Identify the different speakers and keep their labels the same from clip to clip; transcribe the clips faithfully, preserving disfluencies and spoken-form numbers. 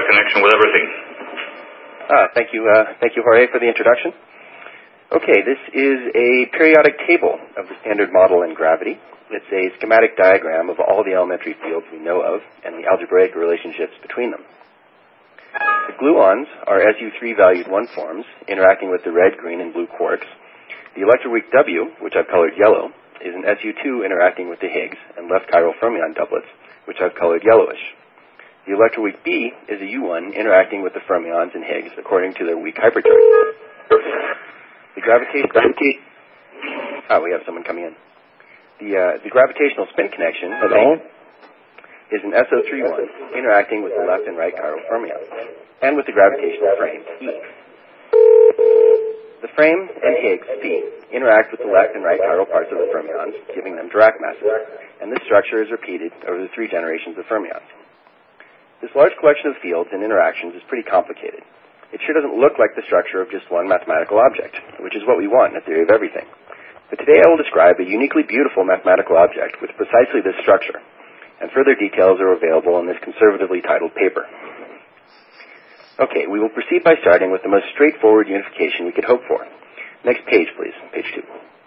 Speaker 1: uh, connection with everything.
Speaker 2: Ah, thank you, uh, thank you, Jorge, for the introduction. Okay, this is a periodic table of the Standard Model in gravity. It's a schematic diagram of all the elementary fields we know of and the algebraic relationships between them. The gluons are S U three valued one forms interacting with the red, green, and blue quarks. The electroweak W, which I've colored yellow, is an S U two interacting with the Higgs and left chiral fermion doublets, which I've colored yellowish. The electroweak B is a U one interacting with the fermions and Higgs according to their weak hypercharge. The gravitational... Oh, we have someone coming in. The, uh, the gravitational spin connection... Hello? Is an S O three one interacting with the left and right chiral fermions, and with the gravitational frame, E. The frame and Higgs, P, interact with the left and right chiral parts of the fermions, giving them Dirac masses, and this structure is repeated over the three generations of fermions. This large collection of fields and interactions is pretty complicated. It sure doesn't look like the structure of just one mathematical object, which is what we want in a theory of everything. But today I will describe a uniquely beautiful mathematical object with precisely this structure, and further details are available in this conservatively titled paper. Okay, we will proceed by starting with the most straightforward unification we could hope for. Next page, please, page two.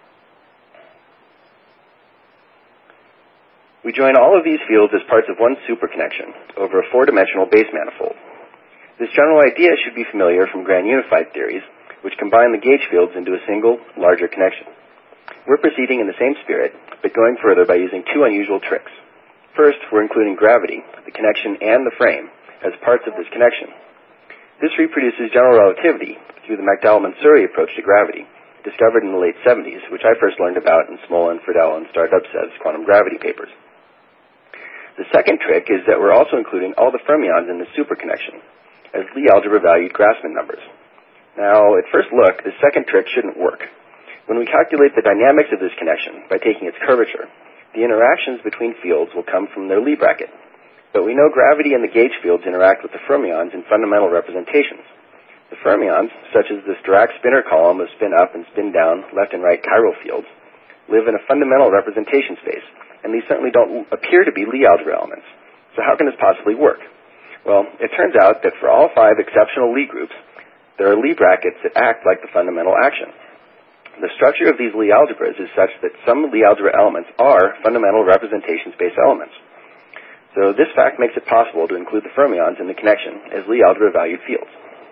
Speaker 2: We join all of these fields as parts of one superconnection over a four-dimensional base manifold. This general idea should be familiar from grand unified theories, which combine the gauge fields into a single, larger connection. We're proceeding in the same spirit, but going further by using two unusual tricks. First, we're including gravity, the connection, and the frame as parts of this connection. This reproduces general relativity through the McDowell-Mansuri approach to gravity, discovered in the late seventies, which I first learned about in Smolin, Friedel, and Stardubsev's quantum gravity papers. The second trick is that we're also including all the fermions in this superconnection as Lie algebra-valued Grassmann numbers. Now, at first look, this second trick shouldn't work. When we calculate the dynamics of this connection by taking its curvature, the interactions between fields will come from their Lie bracket. But we know gravity and the gauge fields interact with the fermions in fundamental representations. The fermions, such as this Dirac spinor column of spin-up and spin-down left and right chiral fields, live in a fundamental representation space, and these certainly don't appear to be Lie algebra elements. So how can this possibly work? Well, it turns out that for all five exceptional Lie groups, there are Lie brackets that act like the fundamental action. The structure of these Lie algebras is such that some Lie algebra elements are fundamental representation space elements. So this fact makes it possible to include the fermions in the connection as Lie algebra-valued fields.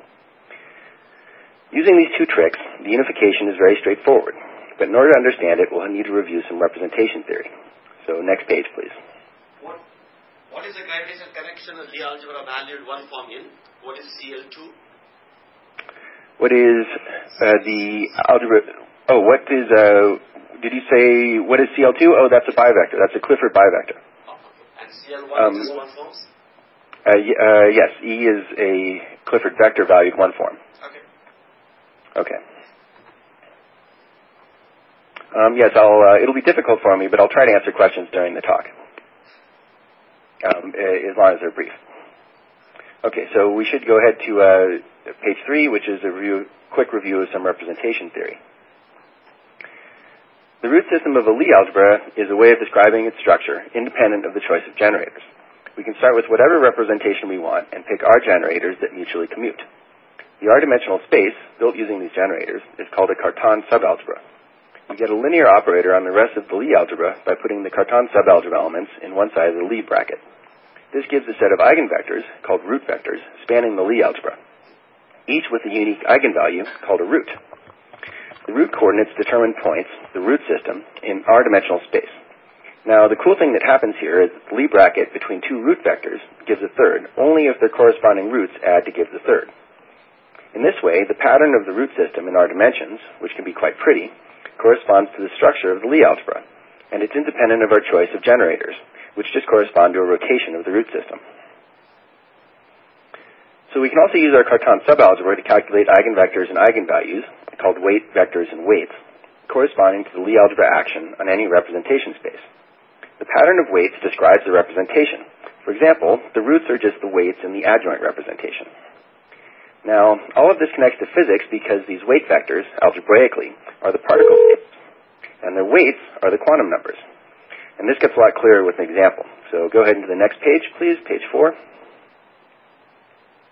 Speaker 2: Using these two tricks, the unification is very straightforward, but in order to understand it, we'll need to review some representation theory. So next page, please.
Speaker 3: What, what is the gravitational connection of Lie algebra-valued one form in? What is C L two?
Speaker 2: What is uh, the algebra... Oh, what is, uh, did you say, what is C L two? Oh, that's a bivector. That's a Clifford bivector.
Speaker 3: Oh, okay. And C L one um, is one form?
Speaker 2: Uh, uh, yes, E is a Clifford vector valued one form.
Speaker 3: Okay.
Speaker 2: Okay. Um, yes, I'll, uh, it'll be difficult for me, but I'll try to answer questions during the talk, um, as long as they're brief. Okay, so we should go ahead to uh, page three, which is a review, quick review of some representation theory. The root system of a Lie algebra is a way of describing its structure independent of the choice of generators. We can start with whatever representation we want and pick R generators that mutually commute. The R-dimensional space, built using these generators, is called a Cartan subalgebra. We get a linear operator on the rest of the Lie algebra by putting the Cartan subalgebra elements in one side of the Lie bracket. This gives a set of eigenvectors, called root vectors, spanning the Lie algebra, each with a unique eigenvalue called a root. The root coordinates determine points, the root system, in R-dimensional space. Now, the cool thing that happens here is that the Lie bracket between two root vectors gives a third, only if their corresponding roots add to give the third. In this way, the pattern of the root system in R dimensions, which can be quite pretty, corresponds to the structure of the Lie algebra, and it's independent of our choice of generators, which just correspond to a rotation of the root system. So we can also use our Cartan subalgebra to calculate eigenvectors and eigenvalues, called weight vectors and weights, corresponding to the Lie algebra action on any representation space. The pattern of weights describes the representation. For example, the roots are just the weights in the adjoint representation. Now, all of this connects to physics because these weight vectors, algebraically, are the particle states, and their weights are the quantum numbers. And this gets a lot clearer with an example. So go ahead into the next page, please, page four.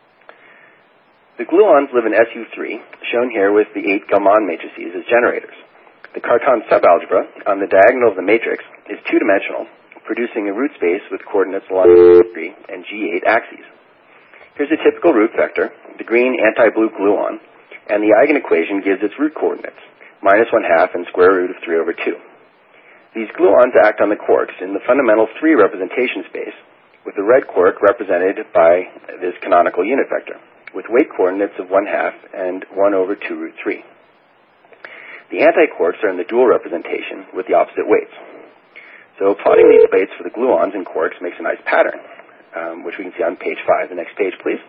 Speaker 2: The gluons live in S U three, shown here with the eight Galman matrices as generators. The Cartan subalgebra on the diagonal of the matrix is two-dimensional, producing a root space with coordinates along the G three and G eight axes. Here's a typical root vector, the green anti-blue gluon, and the eigenequation gives its root coordinates, minus one-half and square root of three over two. These gluons act on the quarks in the fundamental three representation space, with the red quark represented by this canonical unit vector, with weight coordinates of one-half and one over two root three. The antiquarks are in the dual representation with the opposite weights. So plotting these weights for the gluons and quarks makes a nice pattern, um, which we can see on page five. The next page, please.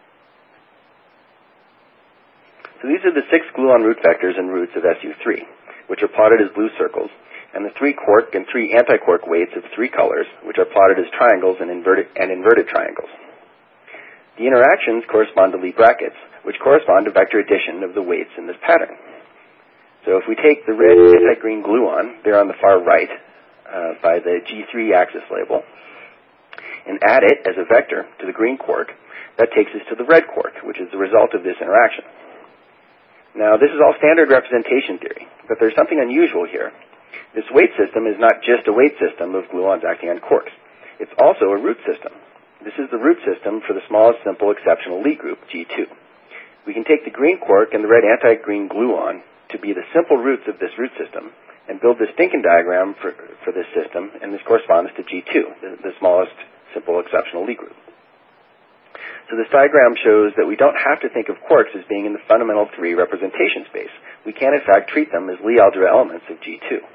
Speaker 2: So these are the six gluon root vectors and roots of S U three, which are plotted as blue circles, and the three quark and three antiquark weights of three colors, which are plotted as triangles and inverted, and inverted triangles. The interactions correspond to Lie brackets, which correspond to vector addition of the weights in this pattern. So if we take the red anti-green gluon, there on the far right, uh, by the G three axis label, and add it as a vector to the green quark, that takes us to the red quark, which is the result of this interaction. Now, this is all standard representation theory, but there's something unusual here. This weight system is not just a weight system of gluons acting on quarks. It's also a root system. This is the root system for the smallest simple exceptional Lie group, G two. We can take the green quark and the red anti-green gluon to be the simple roots of this root system and build the Stinkin diagram for, for this system, and this corresponds to G two, the, the smallest simple exceptional Lie group. So this diagram shows that we don't have to think of quarks as being in the fundamental three representation space. We can, in fact, treat them as Lie algebra elements of G two.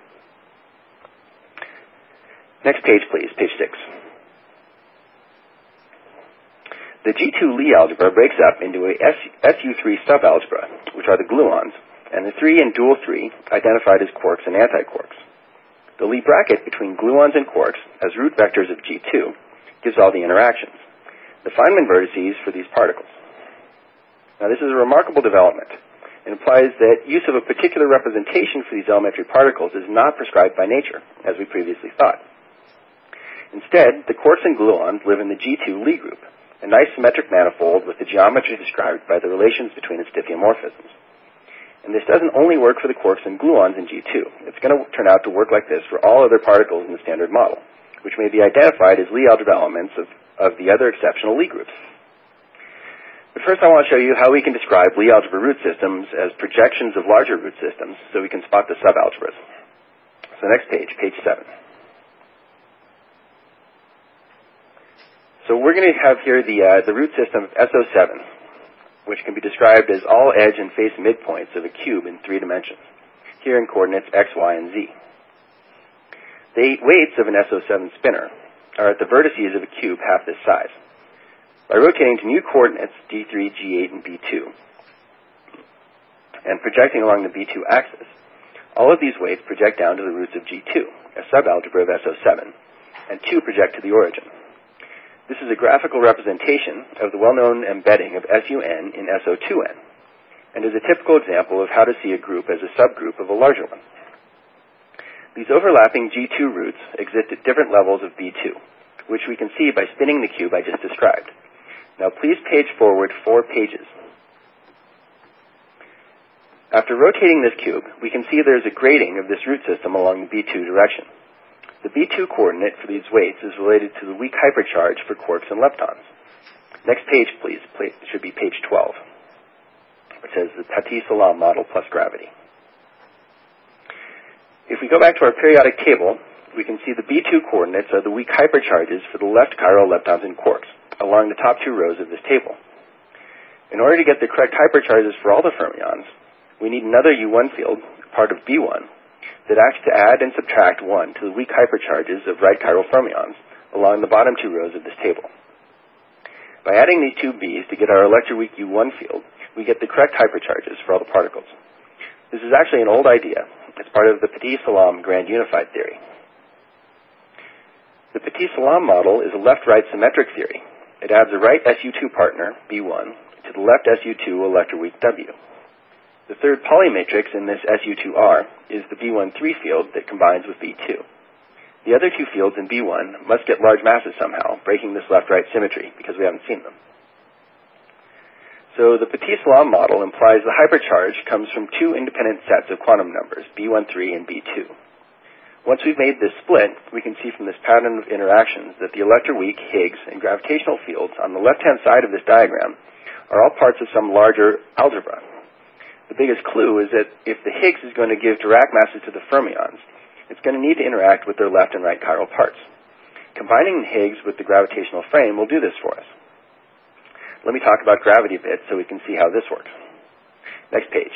Speaker 2: Next page, please, page six. The G two Lie algebra breaks up into a S U three subalgebra, which are the gluons, and the three and dual three identified as quarks and antiquarks. The Lie bracket between gluons and quarks as root vectors of G two gives all the interactions, the Feynman vertices for these particles. Now, this is a remarkable development. It implies that use of a particular representation for these elementary particles is not prescribed by nature, as we previously thought. Instead, the quarks and gluons live in the G two Lie group, a nice symmetric manifold with the geometry described by the relations between its diffeomorphisms. And this doesn't only work for the quarks and gluons in G two. It's going to turn out to work like this for all other particles in the standard model, which may be identified as Lie algebra elements of, of the other exceptional Lie groups. But first I want to show you how we can describe Lie algebra root systems as projections of larger root systems so we can spot the subalgebras. So next page, page seven. So we're going to have here the, uh, the root system of S O seven, which can be described as all edge and face midpoints of a cube in three dimensions, here in coordinates x, y, and z. The eight weights of an S O seven spinner are at the vertices of a cube half this size. By rotating to new coordinates, D three, G eight, and B two, and projecting along the B two axis, all of these weights project down to the roots of G two, a subalgebra of S O seven, and two project to the origin. This is a graphical representation of the well-known embedding of S U n in S O two n, and is a typical example of how to see a group as a subgroup of a larger one. These overlapping G two roots exist at different levels of B two, which we can see by spinning the cube I just described. Now please page forward four pages. After rotating this cube, we can see there's a grading of this root system along the B two direction. The B two coordinate for these weights is related to the weak hypercharge for quarks and leptons. Next page, please. It should be page twelve. It says the Paty-Salam model plus gravity. If we go back to our periodic table, we can see the B two coordinates are the weak hypercharges for the left chiral leptons and quarks along the top two rows of this table. In order to get the correct hypercharges for all the fermions, we need another U one field, part of B one, that acts to add and subtract one to the weak hypercharges of right chiral fermions along the bottom two rows of this table. By adding these two B's to get our electroweak U one field, we get the correct hypercharges for all the particles. This is actually an old idea. It's part of the Paty-Salam grand unified theory. The Paty-Salam model is a left-right symmetric theory. It adds a right S U two partner, B one, to the left S U two electroweak W. The third Pauli matrix in this S U two R is the B one three field that combines with B two. The other two fields in B one must get large masses somehow, breaking this left-right symmetry because we haven't seen them. So the Petit-Salam model implies the hypercharge comes from two independent sets of quantum numbers, B thirteen and B two. Once we've made this split, we can see from this pattern of interactions that the electroweak, Higgs, and gravitational fields on the left-hand side of this diagram are all parts of some larger algebra. The biggest clue is that if the Higgs is going to give Dirac masses to the fermions, it's going to need to interact with their left and right chiral parts. Combining the Higgs with the gravitational frame will do this for us. Let me talk about gravity a bit so we can see how this works. Next page.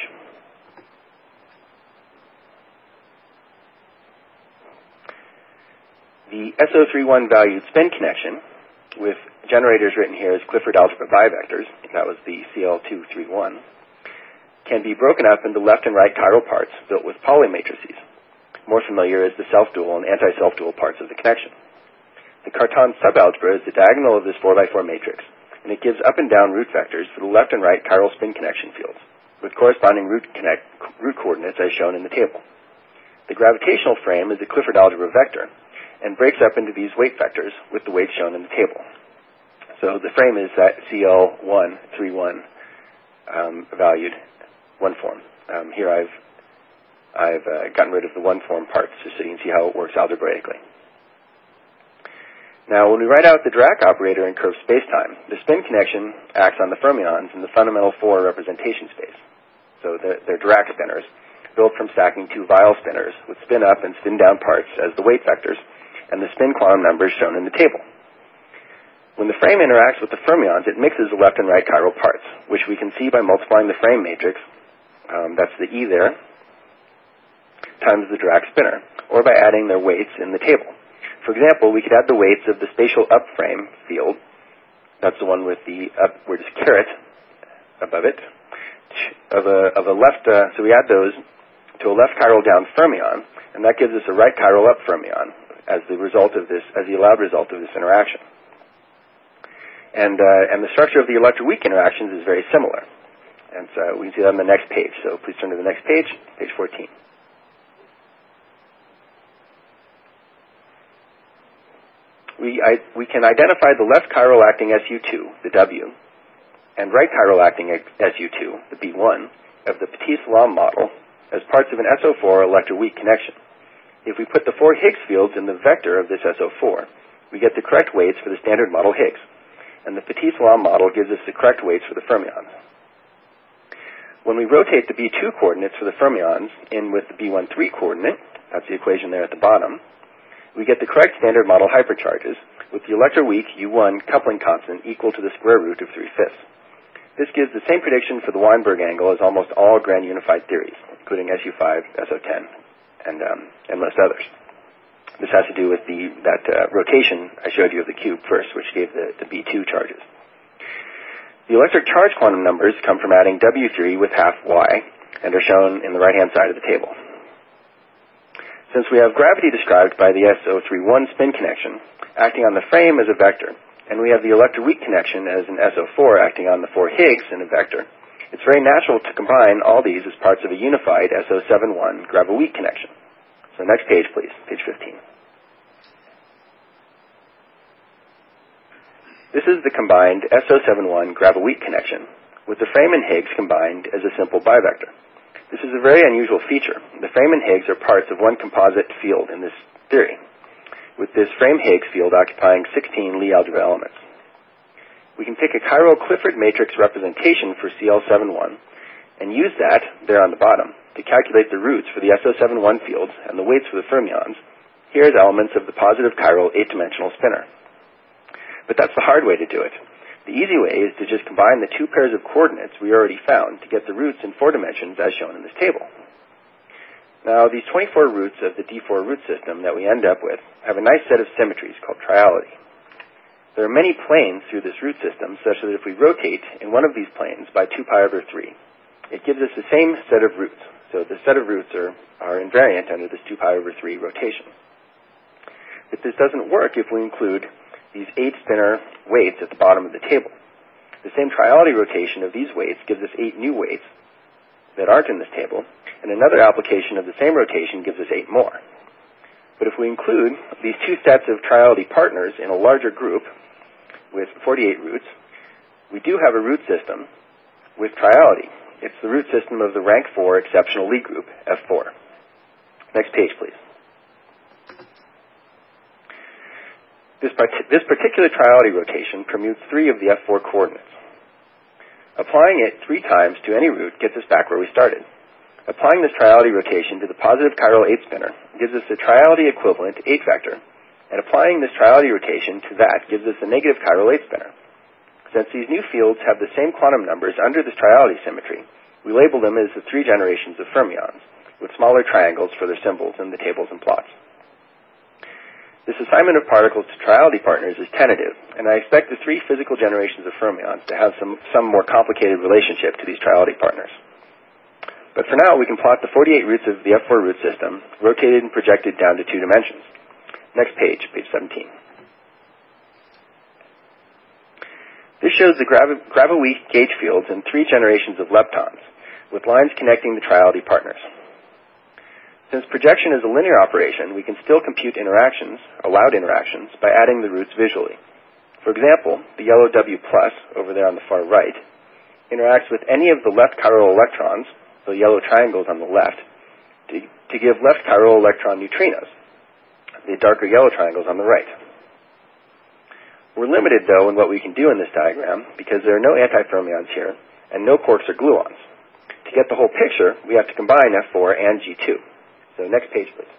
Speaker 2: The S O thirty-one valued spin connection, with generators written here as Clifford algebra bivectors, that was the C L two thirty-one, can be broken up into left and right chiral parts built with Pauli matrices, more familiar as the self-dual and anti-self-dual parts of the connection. The Cartan subalgebra is the diagonal of this four by four matrix, and it gives up and down root vectors for the left and right chiral spin connection fields, with corresponding root, connect, root coordinates as shown in the table. The gravitational frame is a Clifford algebra vector, and breaks up into these weight vectors with the weights shown in the table. So the frame is that C L one thirty-one um, valued one form. Um, here I've I've uh, gotten rid of the one form parts just so you can see how it works algebraically. Now, when we write out the Dirac operator in curved spacetime, the spin connection acts on the fermions in the fundamental four representation space. So they're, they're Dirac spinners, built from stacking two Weyl spinners with spin up and spin down parts as the weight vectors, and the spin quantum numbers shown in the table. When the frame interacts with the fermions, it mixes the left and right chiral parts, which we can see by multiplying the frame matrix, um, that's the E there, times the Dirac spinner, or by adding their weights in the table. For example, we could add the weights of the spatial up frame field, that's the one with the upward caret above it, of a, of a left, uh, so we add those to a left chiral down fermion, and that gives us a right chiral up fermion as the result of this, as the allowed result of this interaction. And, uh, and the structure of the electroweak interactions is very similar. And so we can see that on the next page. So please turn to the next page, page fourteen. We, I, we can identify the left chiral acting S U two, the W, and right chiral acting S U two, the B one, of the Petit-Salam model as parts of an S O four electroweak connection. If we put the four Higgs fields in the vector of this S O four, we get the correct weights for the standard model Higgs. And the Petit-Salam model gives us the correct weights for the fermions. When we rotate the B two coordinates for the fermions in with the B thirteen coordinate, that's the equation there at the bottom, we get the correct standard model hypercharges with the electroweak U one coupling constant equal to the square root of three fifths. This gives the same prediction for the Weinberg angle as almost all grand unified theories, including S U five, S O ten, and, um, and most others. This has to do with the, that uh, rotation I showed you of the cube first, which gave the, the B two charges. The electric charge quantum numbers come from adding W three with half Y, and are shown in the right-hand side of the table. Since we have gravity described by the S O thirty-one spin connection, acting on the frame as a vector, and we have the electroweak connection as an S O four acting on the four Higgs in a vector, it's very natural to combine all these as parts of a unified S O seventy-one graviweak connection. So next page, please, page fifteen. This is the combined S O seventy-one graviweak connection, with the frame and Higgs combined as a simple bivector. This is a very unusual feature. The frame and Higgs are parts of one composite field in this theory, with this frame-Higgs field occupying sixteen Lie algebra elements. We can take a chiral Clifford matrix representation for C L seventy-one and use that, there on the bottom, to calculate the roots for the S O seventy-one fields and the weights for the fermions, here as elements of the positive chiral eight-dimensional spinner. But that's the hard way to do it. The easy way is to just combine the two pairs of coordinates we already found to get the roots in four dimensions as shown in this table. Now, these twenty-four roots of the D four root system that we end up with have a nice set of symmetries called triality. There are many planes through this root system such that if we rotate in one of these planes by two pi over three, it gives us the same set of roots. So the set of roots are, are invariant under this two pi over three rotation. But this doesn't work if we include these eight spinner weights at the bottom of the table. The same triality rotation of these weights gives us eight new weights that aren't in this table, and another application of the same rotation gives us eight more. But if we include these two sets of triality partners in a larger group with forty-eight roots, we do have a root system with triality. It's the root system of the rank four exceptional Lie group, F four. Next page, please. This, part- this particular triality rotation permutes three of the F four coordinates. Applying it three times to any root gets us back where we started. Applying this triality rotation to the positive chiral eight spinner gives us the triality equivalent eight vector, and applying this triality rotation to that gives us the negative chiral eight spinner. Since these new fields have the same quantum numbers under this triality symmetry, we label them as the three generations of fermions, with smaller triangles for their symbols in the tables and plots. This assignment of particles to triality partners is tentative, and I expect the three physical generations of fermions to have some, some more complicated relationship to these triality partners. But for now, we can plot the forty-eight roots of the F four root system, rotated and projected down to two dimensions. Next page, page seventeen. This shows the gravi- gravi-weak gauge fields in three generations of leptons, with lines connecting the triality partners. Since projection is a linear operation, we can still compute interactions, allowed interactions, by adding the roots visually. For example, the yellow W plus, over there on the far right, interacts with any of the left chiral electrons, the yellow triangles on the left, to, to give left chiral electron neutrinos, the darker yellow triangles on the right. We're limited, though, in what we can do in this diagram because there are no antifermions here and no quarks or gluons. To get the whole picture, we have to combine F four and G two. So next page, please.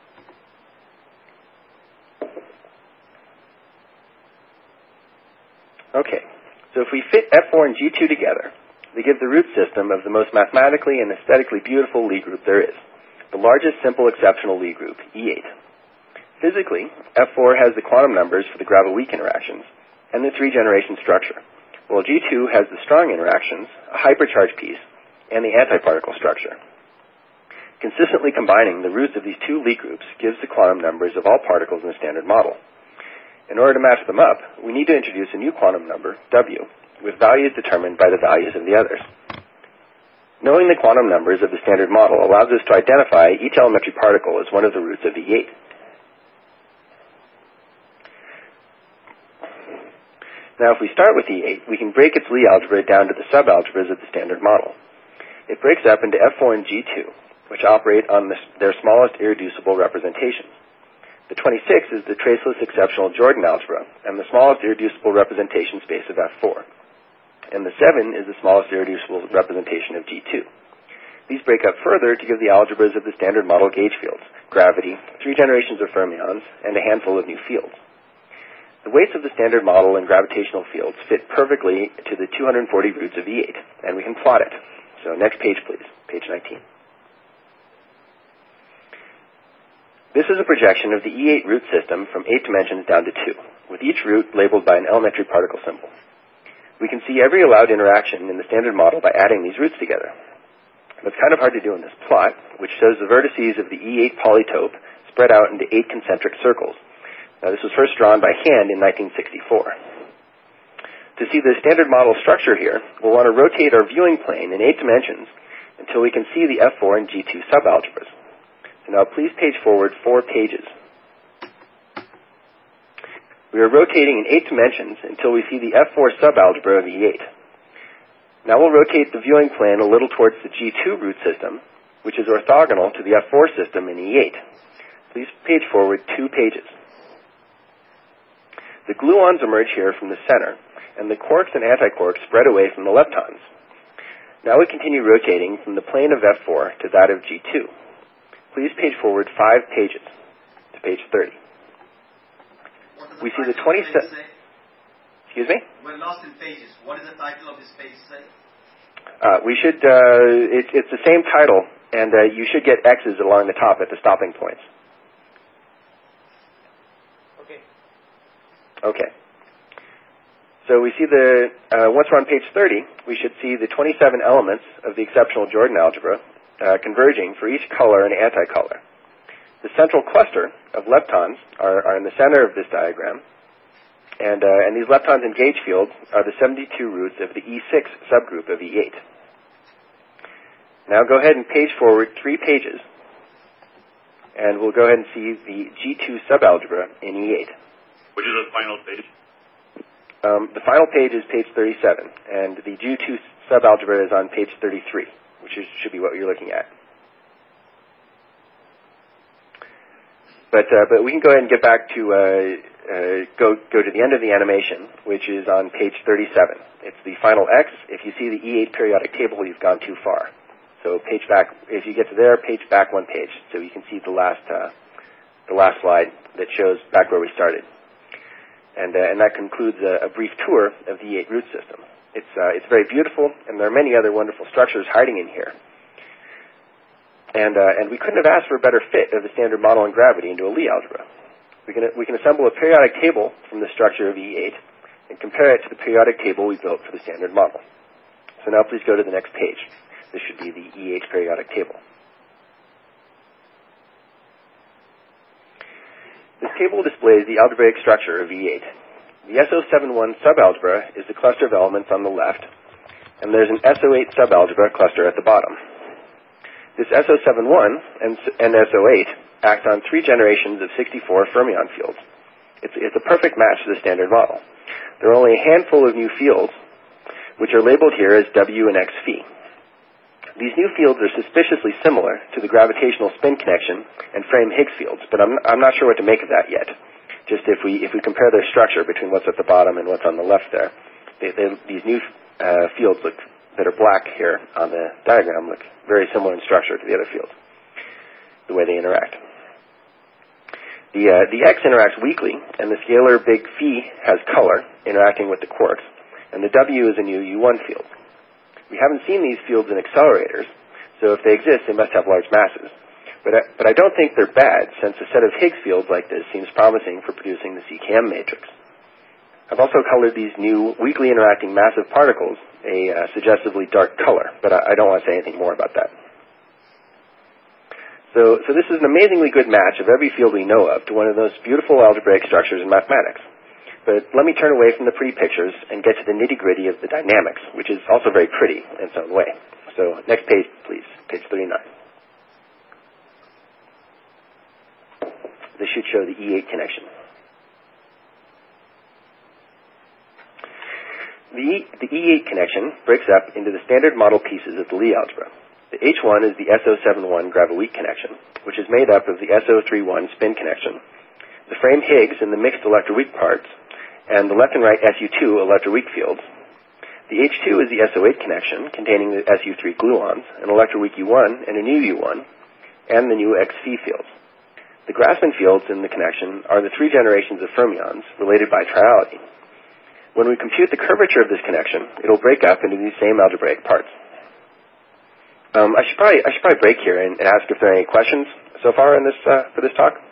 Speaker 2: Okay, so if we fit F four and G two together, they give the root system of the most mathematically and aesthetically beautiful Lie group there is, the largest simple exceptional Lie group, E eight. Physically, F four has the quantum numbers for the gravi-weak interactions and the three-generation structure, while G two has the strong interactions, a hypercharged piece, and the antiparticle structure. Consistently combining the roots of these two Lie groups gives the quantum numbers of all particles in the standard model. In order to match them up, we need to introduce a new quantum number, W, with values determined by the values of the others. Knowing the quantum numbers of the standard model allows us to identify each elementary particle as one of the roots of E eight. Now, if we start with E eight, we can break its Lie algebra down to the subalgebras of the standard model. It breaks up into F four and G two, which operate on the, their smallest irreducible representations. The twenty-six is the traceless exceptional Jordan algebra and the smallest irreducible representation space of F four. And the seven is the smallest irreducible representation of G two. These break up further to give the algebras of the standard model gauge fields, gravity, three generations of fermions, and a handful of new fields. The weights of the standard model and gravitational fields fit perfectly to the two hundred forty roots of E eight, and we can plot it. So next page, please, page nineteen. This is a projection of the E eight root system from eight dimensions down to two, with each root labeled by an elementary particle symbol. We can see every allowed interaction in the standard model by adding these roots together. That's kind of hard to do in this plot, which shows the vertices of the E eight polytope spread out into eight concentric circles. Now, this was first drawn by hand in nineteen sixty-four. To see the standard model structure here, we'll want to rotate our viewing plane in eight dimensions until we can see the F four and G two subalgebras. So now please page forward four pages. We are rotating in eight dimensions until we see the F four subalgebra of E eight. Now we'll rotate the viewing plane a little towards the G two root system, which is orthogonal to the F four system in E eight. Please page forward two pages. The gluons emerge here from the center, and the quarks and antiquarks spread away from the leptons. Now we continue rotating from the plane of F four to that of G two. Please page forward five pages to page thirty. We see the twenty-seven. Excuse me?
Speaker 3: We're lost in pages. What is the title of this page say?
Speaker 2: Uh, we should. Uh, it, it's the same title, and uh, you should get X's along the top at the stopping points.
Speaker 3: Okay.
Speaker 2: Okay. So we see the, uh, once we're on page thirty, we should see the twenty-seven elements of the exceptional Jordan algebra uh, converging for each color and anticolor. The central cluster of leptons are, are in the center of this diagram, and, uh, and these leptons in gauge fields are the seventy-two roots of the E six subgroup of E eight. Now go ahead and page forward three pages, and we'll go ahead and see the G two subalgebra in E eight.
Speaker 1: Which is the final page?
Speaker 2: Um, the final page is page thirty-seven, and the G two subalgebra is on page thirty-three, which is, should be what you're looking at. But uh, but we can go ahead and get back to uh, uh, go go to the end of the animation, which is on page thirty-seven. It's the final X. If you see the E eight periodic table, you've gone too far. So page back. If you get to there, page back one page, so you can see the last uh, the last slide that shows back where we started. And uh, and that concludes a, a brief tour of the E eight root system. It's uh, it's very beautiful, and there are many other wonderful structures hiding in here. And uh, and we couldn't have asked for a better fit of the standard model in gravity into a Lie algebra. We can we can assemble a periodic table from the structure of E eight and compare it to the periodic table we built for the standard model. So now please go to the next page. This should be the E eight periodic table. This table displays the algebraic structure of E eight. The S O seven one subalgebra is the cluster of elements on the left, and there's an S O eight subalgebra cluster at the bottom. This S O seven one and, and S O eight act on three generations of sixty-four fermion fields. It's, it's a perfect match to the standard model. There are only a handful of new fields, which are labeled here as W and X phi. These new fields are suspiciously similar to the gravitational spin connection and frame Higgs fields, but I'm, I'm not sure what to make of that yet. Just if we if we compare their structure between what's at the bottom and what's on the left there, they, they, these new uh, fields look that are black here on the diagram look very similar in structure to the other fields, the way they interact. The uh, the X interacts weakly, and the scalar big phi has color interacting with the quarks, and the W is a new U one field. We haven't seen these fields in accelerators, so if they exist, they must have large masses. But I, but I don't think they're bad, since a set of Higgs fields like this seems promising for producing the C K M matrix. I've also colored these new weakly interacting massive particles a uh, suggestively dark color, but I, I don't want to say anything more about that. So, so this is an amazingly good match of every field we know of to one of those beautiful algebraic structures in mathematics. But let me turn away from the pretty pictures and get to the nitty-gritty of the dynamics, which is also very pretty in its own way. So next page, please, page thirty-nine. This should show the E eight connection. The, the E eight connection breaks up into the standard model pieces of the Lie algebra. The H one is the S O seven one graviton connection, which is made up of the S O three one spin connection, the frame Higgs and the mixed electroweak parts, and the left and right S U two electroweak fields. The H two is the S O eight connection, containing the S U three gluons, an electroweak U one, and a new U one, and the new X phi fields. The Grassmann fields in the connection are the three generations of fermions related by triality. When we compute the curvature of this connection, it'll break up into these same algebraic parts. Um, I should probably I should probably break here and, and ask if there are any questions so far in this uh, for this talk.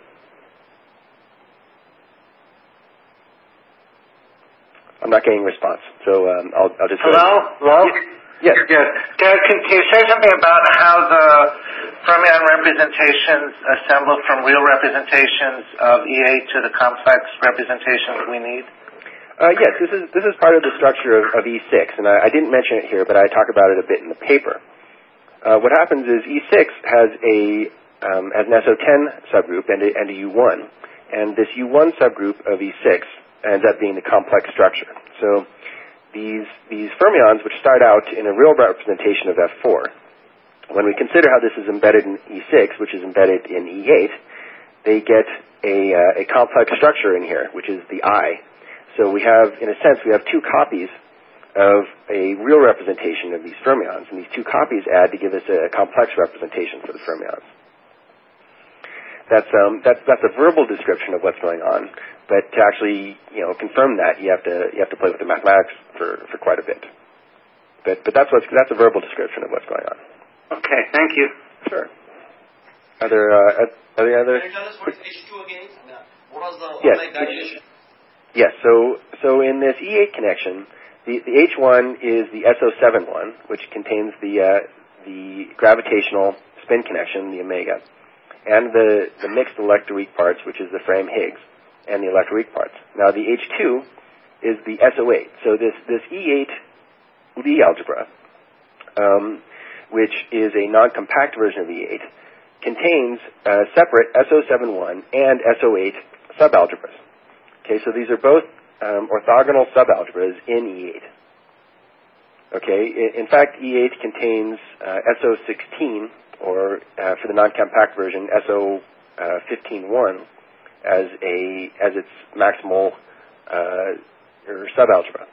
Speaker 2: I'm not getting a response, so um, I'll, I'll just.
Speaker 1: Hello, hello.
Speaker 2: Yes.
Speaker 1: Yes. Dad, can, can you say something about how the fermion representations assemble from real representations of E eight to the complex representations we need?
Speaker 2: Uh, yes, this is this is part of the structure of, of E six, and I, I didn't mention it here, but I talk about it a bit in the paper. Uh, what happens is E six has a um, has an S O ten subgroup and a, and a U one, and this U one subgroup of E six ends up being the complex structure. So these these fermions, which start out in a real representation of F four, when we consider how this is embedded in E six, which is embedded in E eight, they get a uh, a complex structure in here, which is the I. So we have, in a sense, we have two copies of a real representation of these fermions, and these two copies add to give us a complex representation for the fermions. That's um, that's that's a verbal description of what's going on, but to actually, you know, confirm that, you have to you have to play with the mathematics for, for quite a bit. But but that's what's that's a verbal description of what's going on.
Speaker 1: Okay, thank you.
Speaker 2: Sure. Are there uh, are, are there other?
Speaker 3: Can you tell us what is H two again? What was the
Speaker 2: yes.
Speaker 3: online graduation?
Speaker 2: Yes, so so in this E eight connection, the, the H one is the S O seven one, which contains the uh, the gravitational spin connection, the omega, and the, the mixed electroweak parts, which is the frame Higgs, and the electroweak parts. Now the H two is the S O eight. So this, this E eight Lie algebra, um, which is a non-compact version of E eight, contains uh, separate S O seven one and S O eight subalgebras. Okay, so these are both um, orthogonal subalgebras in E eight. Okay, in, in fact, E eight contains uh, S O sixteen, or uh, for the non-compact version, S O fifteen one, as a as its maximal uh, or subalgebra.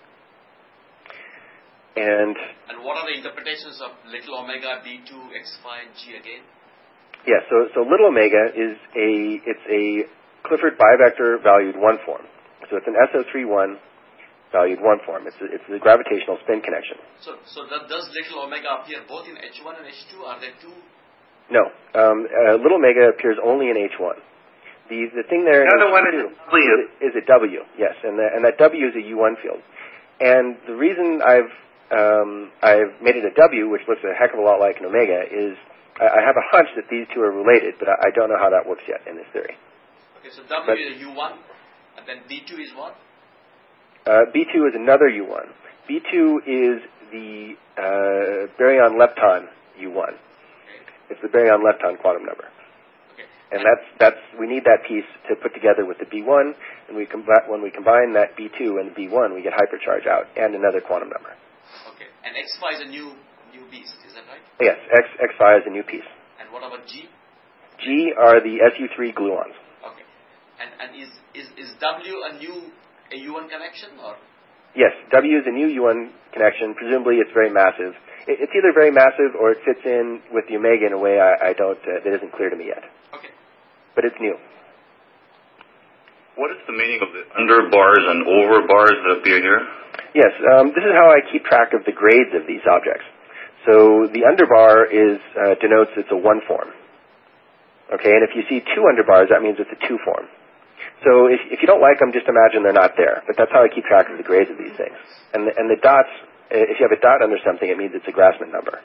Speaker 2: And
Speaker 3: and what are the interpretations of little omega B two X phi G again?
Speaker 2: Yeah, so so little omega is a it's a Clifford bivector valued one form. So it's an S O three one valued one form. It's a, it's a gravitational spin connection.
Speaker 3: So so that, does little omega appear both in H one and H two? Are there two?
Speaker 2: No, um, uh, little omega appears only in H one. The the thing there
Speaker 1: the other one
Speaker 2: is,
Speaker 1: is W.
Speaker 2: Is a W, yes, and the, and that W is a U one field. And the reason I've um, I've made it a W, which looks a heck of a lot like an omega, is I, I have a hunch that these two are related, but I, I don't know how that works yet in this theory.
Speaker 3: Okay, so W but, is a U one, and then B two is what?
Speaker 2: Uh, B two is another U one. B two is the uh, baryon-lepton U one. Okay. It's the baryon-lepton quantum number.
Speaker 3: Okay.
Speaker 2: And that's that's we need that piece to put together with the B one, and we com- when we combine that B two and the B one, we get hypercharge out and another quantum number.
Speaker 3: Okay. And X phi is a new new piece, is that right?
Speaker 2: Yes, X X phi is a new piece.
Speaker 3: And what about G?
Speaker 2: G are the S U three gluons.
Speaker 3: Okay. And and is is, is W a new a U one connection or?
Speaker 2: Yes, W is a new U one connection. Presumably, it's very massive. It, it's either very massive or it fits in with the omega in a way I, I don't uh, that isn't clear to me yet.
Speaker 3: Okay.
Speaker 2: But it's new.
Speaker 4: What is the meaning of the under bars and over bars that appear here?
Speaker 2: Yes, um, this is how I keep track of the grades of these objects. So the underbar is uh, denotes it's a one form. Okay, and if you see two underbars, that means it's a two form. So if, if you don't like them, just imagine they're not there. But that's how I keep track of the grades of these things. And the, and the dots, if you have a dot under something, it means it's a Grassmann number.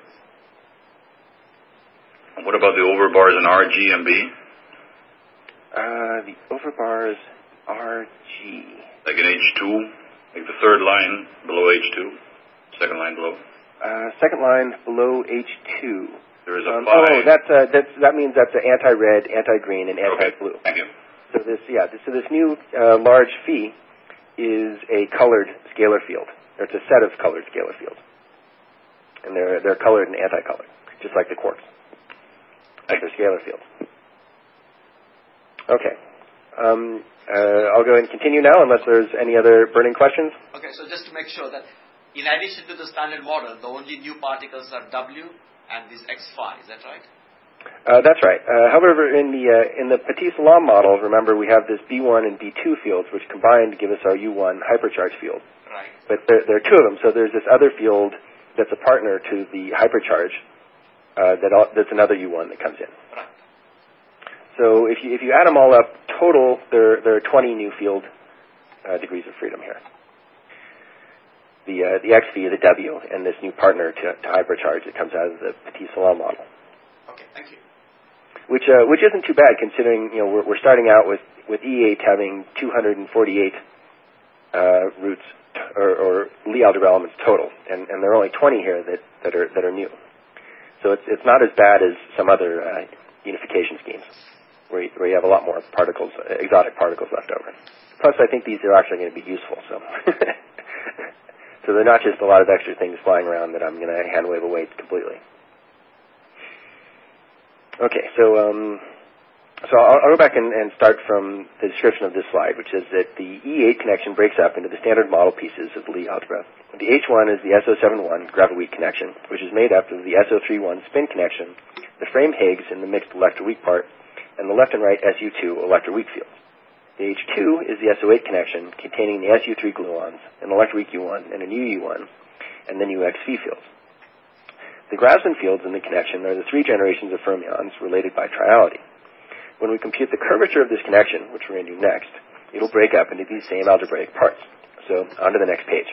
Speaker 4: What about the overbars in R, G, and B?
Speaker 2: Uh, the overbars R, G.
Speaker 4: Like in H two, like the third line below H two, second line below.
Speaker 2: Uh, second line below H two.
Speaker 4: There is a
Speaker 2: um,
Speaker 4: phi.
Speaker 2: Oh, that's, uh, that's, that means that's an anti-red, anti-green, and anti-blue.
Speaker 4: Okay, thank you.
Speaker 2: So this, yeah, this, so this new uh, large phi is a colored scalar field. Or it's a set of colored scalar fields, and they're they're colored and anti-colored, just like the quarks, like they're scalar fields. Okay, um, uh, I'll go ahead and continue now, unless there's any other burning questions.
Speaker 3: Okay, so just to make sure that, in addition to the standard model, the only new particles are W and this X phi. Is that right?
Speaker 2: Uh, that's right. Uh, however, in the uh, in the Petit-Salam model, remember we have this B one and B two fields, which combine to give us our U one hypercharge field.
Speaker 3: Right.
Speaker 2: But there, there are two of them, so there's this other field that's a partner to the hypercharge. Uh, that all, that's another U one that comes in.
Speaker 3: Right.
Speaker 2: So if you if you add them all up, total there there are twenty new field uh, degrees of freedom here. The uh, the X phi, the W, and this new partner to, to hypercharge that comes out of the Petit-Salam model.
Speaker 3: Okay, thank you.
Speaker 2: Which uh, which isn't too bad considering you know we're, we're starting out with, with E eight having two hundred forty-eight uh, roots t- or, or Lie algebra elements total, and, and there are only twenty here that, that are that are new. So it's it's not as bad as some other uh, unification schemes where you, where you have a lot more particles, uh, exotic particles left over. Plus, I think these are actually going to be useful. So so they're not just a lot of extra things flying around that I'm going to hand wave away completely. Okay, so um, so I'll, I'll go back and, and start from the description of this slide, which is that the E eight connection breaks up into the standard model pieces of the Lie algebra. The H one is the S O seven one graviton-weak connection, which is made up of the S O three one spin connection, the frame Higgs in the mixed electroweak part, and the left and right S U two electroweak fields. The H two is the S O eight connection containing the S U three gluons, an electroweak U one, and a new U one, and the new X phi fields. The Grassmann fields in the connection are the three generations of fermions related by triality. When we compute the curvature of this connection, which we're going to do next, it'll break up into these same algebraic parts. So, on to the next page.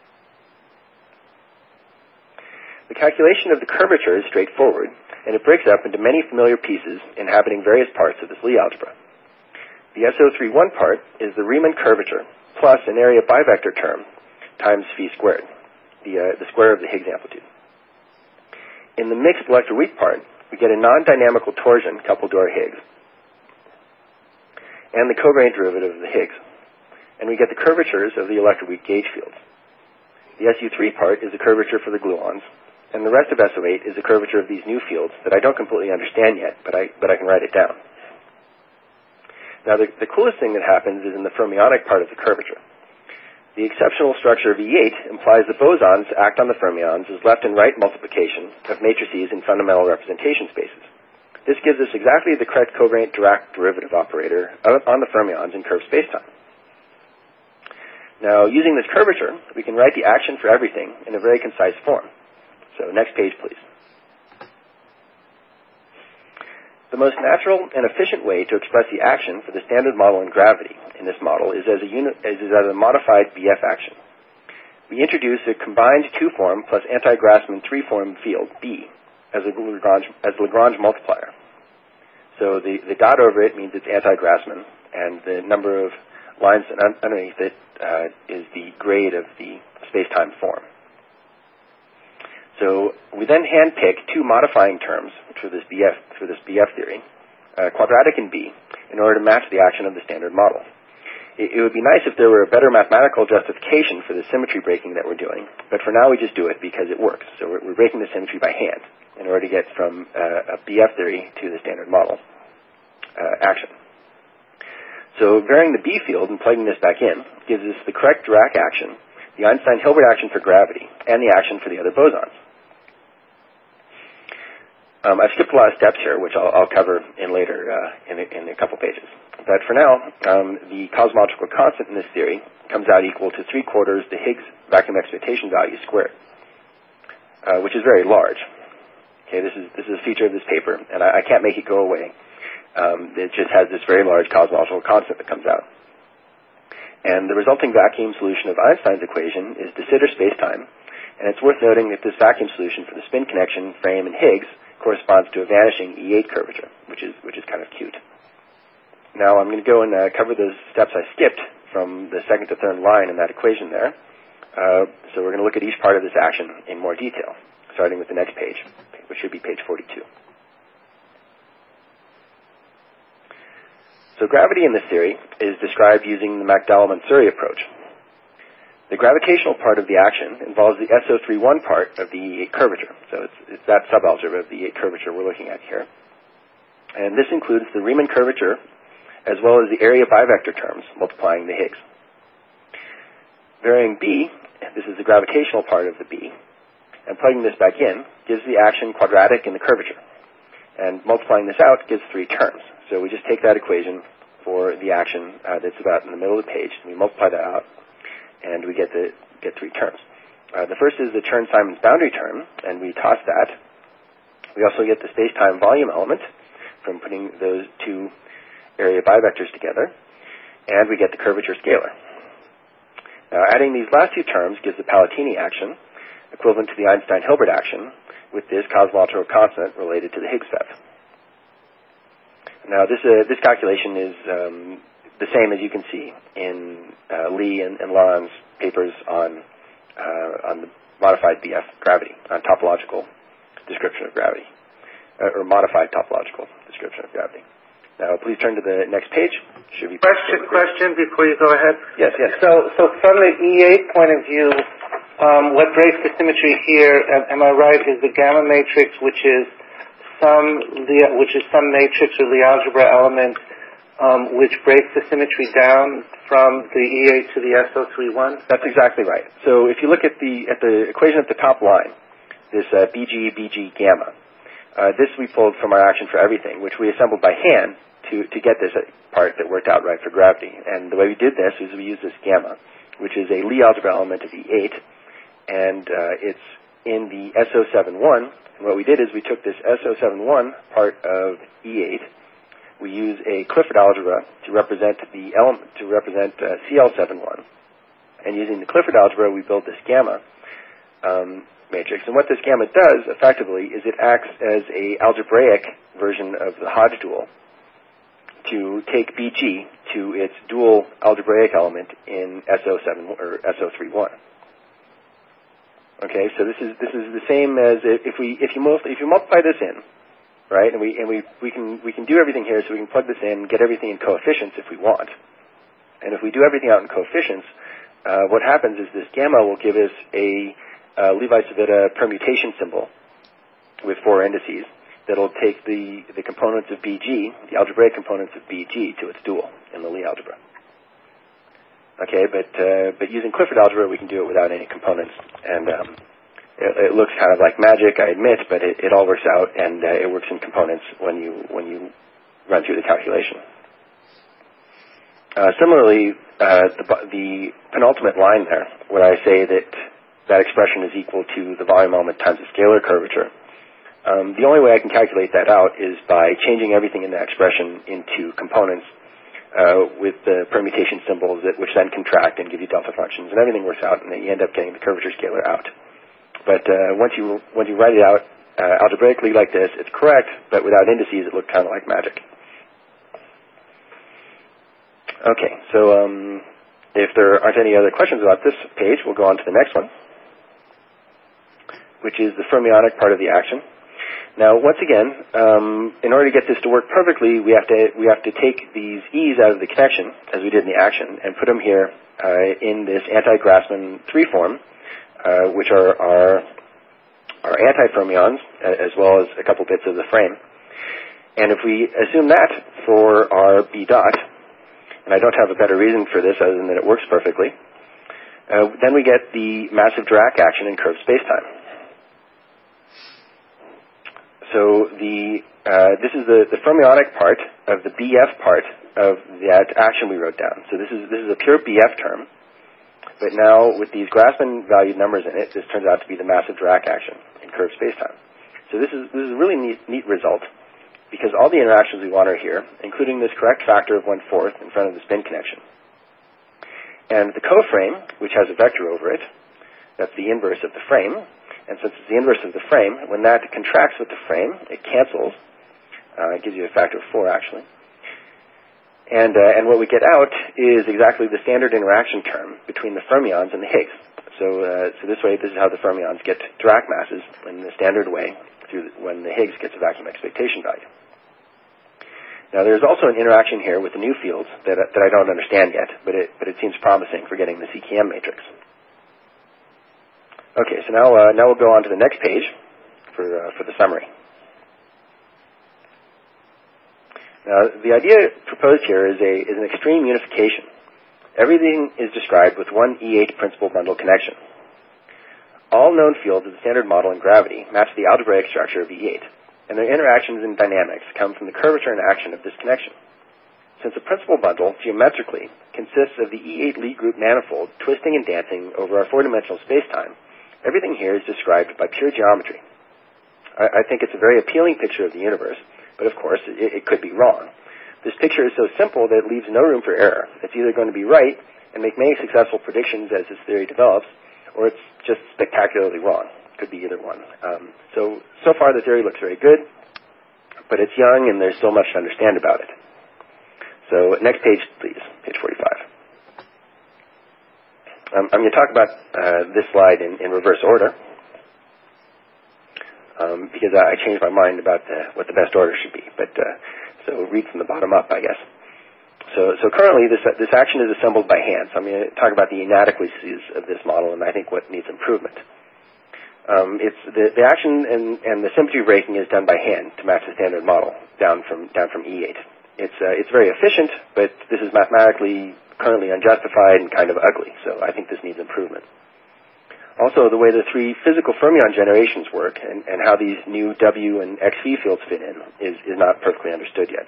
Speaker 2: The calculation of the curvature is straightforward, and it breaks up into many familiar pieces inhabiting various parts of this Lie algebra. The S O three one part is the Riemann curvature plus an area bivector term times phi squared, the, uh, the square of the Higgs amplitude. In the mixed electroweak part, we get a non-dynamical torsion coupled to our Higgs, and the covariant derivative of the Higgs. and we get the curvatures of the electroweak gauge fields. The S U three part is the curvature for the gluons, and the rest of S O eight is the curvature of these new fields that I don't completely understand yet, but I, but I can write it down. Now, the, the coolest thing that happens is in the fermionic part of the curvature. The exceptional structure of E eight implies the bosons act on the fermions as left and right multiplication of matrices in fundamental representation spaces. This gives us exactly the correct covariant Dirac derivative operator on the fermions in curved spacetime. Now, using this curvature, we can write the action for everything in a very concise form. So, next page, please. The most natural and efficient way to express the action for the standard model in gravity in this model is as a, unit, is as a modified B F action. We introduce a combined two-form plus anti-Grassmann three-form field, B, as a Lagrange, as a Lagrange multiplier. So the, the dot over it means it's anti-Grassmann, and the number of lines underneath it uh, is the grade of the space-time form. So we then handpick two modifying terms for this B F, for this B F theory, uh, quadratic and B, in order to match the action of the standard model. It, it would be nice if there were a better mathematical justification for the symmetry breaking that we're doing, but for now we just do it because it works. So we're, we're breaking the symmetry by hand in order to get from uh, a B F theory to the standard model uh, action. So varying the B field and plugging this back in gives us the correct Dirac action, the Einstein-Hilbert action for gravity, and the action for the other bosons. Um, I've skipped a lot of steps here, which I'll, I'll cover in later uh, in, a, in a couple pages. But for now, um, the cosmological constant in this theory comes out equal to three quarters the Higgs vacuum excitation value squared, uh, which is very large. Okay, this is this is a feature of this paper, and I, I can't make it go away. Um, it just has this very large cosmological constant that comes out. And the resulting vacuum solution of Einstein's equation is de Sitter spacetime, and it's worth noting that this vacuum solution for the spin connection, frame, and Higgs corresponds to a vanishing E eight curvature, which is which is kind of cute. Now I'm going to go and uh, cover those steps I skipped from the second to third line in that equation there. Uh, so we're going to look at each part of this action in more detail, starting with the next page, which should be page forty-two. So gravity in this theory is described using the Magdalena-Mansouri approach. The gravitational part of the action involves the S O three one part of the E eight curvature. So it's, it's that subalgebra of the E eight curvature we're looking at here. And this includes the Riemann curvature as well as the area bivector terms multiplying the Higgs. Varying B, this is the gravitational part of the B, and plugging this back in gives the action quadratic in the curvature. And multiplying this out gives three terms. So we just take that equation for the action uh, that's about in the middle of the page, and we multiply that out, and we get the get three terms. Uh, the first is the Chern-Simons boundary term, and we toss that. We also get the space-time volume element from putting those two area bivectors together, and we get the curvature scalar. Now, adding these last two terms gives the Palatini action, equivalent to the Einstein-Hilbert action, with this cosmological constant related to the Higgs step. Now, this uh, this calculation is um, the same as you can see in uh, Lee and, and Laurent's papers on uh, on the modified B F gravity, on topological description of gravity, uh, or modified topological description of gravity. Now, please turn to the next page. Should be
Speaker 1: question question before you go ahead.
Speaker 2: Yes, yes.
Speaker 1: So, so from the E eight point of view, um, what breaks the symmetry here, am I right, is the gamma matrix, which is some which is some matrix or the algebra element um, which breaks the symmetry down from the E eight to the S O three one?
Speaker 2: That's exactly right. So if you look at the at the equation at the top line, this uh, B G B G gamma, uh, this we pulled from our action for everything, which we assembled by hand to to get this part that worked out right for gravity. And the way we did this is we used this gamma, which is a Lie algebra element of E eight, and uh, it's in the S O seven one. And what we did is we took this S O seven one part of E eight. We use a Clifford algebra to represent the element to represent uh, C L seven one, and using the Clifford algebra, we built this gamma um, matrix. And what this gamma does effectively is it acts as a algebraic version of the Hodge dual to take B G to its dual algebraic element in S O seven or S O three one. Okay, so this is this is the same as if we if you multiply, if you multiply this in, right, and we and we we can we can do everything here, so we can plug this in, get everything in coefficients if we want, And if we do everything out in coefficients, uh, what happens is this gamma will give us a uh, Levi-Civita permutation symbol with four indices that'll take the, the components of B G, the algebraic components of B G, to its dual in the Lie algebra. Okay, but uh, but using Clifford algebra, we can do it without any components, and um, it, it looks kind of like magic, I admit, but it, it all works out, and uh, it works in components when you when you run through the calculation. Uh, similarly, uh, the, the penultimate line there, where I say that that expression is equal to the volume element times the scalar curvature, um, the only way I can calculate that out is by changing everything in that expression into components uh, with the permutation symbols that which then contract and give you delta functions, and everything works out, and then you end up getting the curvature scalar out. But uh, once you once you write it out uh, algebraically like this, it's correct, but without indices, it looks kind of like magic. Okay, so um, if there aren't any other questions about this page, we'll go on to the next one, which is the fermionic part of the action. Now, once again, um, in order to get this to work perfectly, we have to we have to take these E's out of the connection, as we did in the action, and put them here uh, in this anti-Grassmann three form, uh, which are our, our anti-fermions, as well as a couple bits of the frame. And if we assume that for our B dot, and I don't have a better reason for this other than that it works perfectly, uh, then we get the massive Dirac action in curved spacetime. So the uh, this is the, the fermionic part of the B F part of that action we wrote down. So this is this is a pure B F term, but now with these Grassmann valued numbers in it, this turns out to be the massive Dirac action in curved spacetime. So this is this is a really neat, neat result, because all the interactions we want are here, including this correct factor of one-fourth in front of the spin connection. And the coframe, which has a vector over it, that's the inverse of the frame, and since it's the inverse of the frame, when that contracts with the frame, it cancels. Uh, it gives you a factor of four, actually. And, uh, and what we get out is exactly the standard interaction term between the fermions and the Higgs. So, uh, so this way, this is how the fermions get Dirac masses in the standard way through the, when the Higgs gets a vacuum expectation value. Now, there's also an interaction here with the new fields that, that I don't understand yet, but it, but it seems promising for getting the C K M matrix. Okay, so now, uh, now we'll go on to the next page for, uh, for the summary. Now, the idea proposed here is, a, is an extreme unification. Everything is described with one E eight principal bundle connection. All known fields of the standard model in gravity match the algebraic structure of E eight, and their interactions and dynamics come from the curvature and action of this connection. Since the principal bundle, geometrically, consists of the E eight Lie group manifold twisting and dancing over our four-dimensional spacetime, everything here is described by pure geometry. I, I think it's a very appealing picture of the universe, but of course, it, it could be wrong. This picture is so simple that it leaves no room for error. It's either going to be right and make many successful predictions as this theory develops, or it's just spectacularly wrong. It could be either one. Um, so, so far the theory looks very good, but it's young and there's so much to understand about it. So, next page, please, page forty-five. Um, I'm going to talk about uh, this slide in, in reverse order, um, because I, I changed my mind about the, what the best order should be. But uh, so read from the bottom up, I guess. So, so currently this this action is assembled by hand. So I'm going to talk about the inadequacies of this model, and I think what needs improvement. Um, it's the, the action and, and the symmetry breaking is done by hand to match the standard model down from down from E eight. It's uh, it's very efficient, but this is mathematically currently unjustified and kind of ugly. So I think this needs improvement. Also, the way the three physical fermion generations work and, and how these new W and X V fields fit in is, is not perfectly understood yet.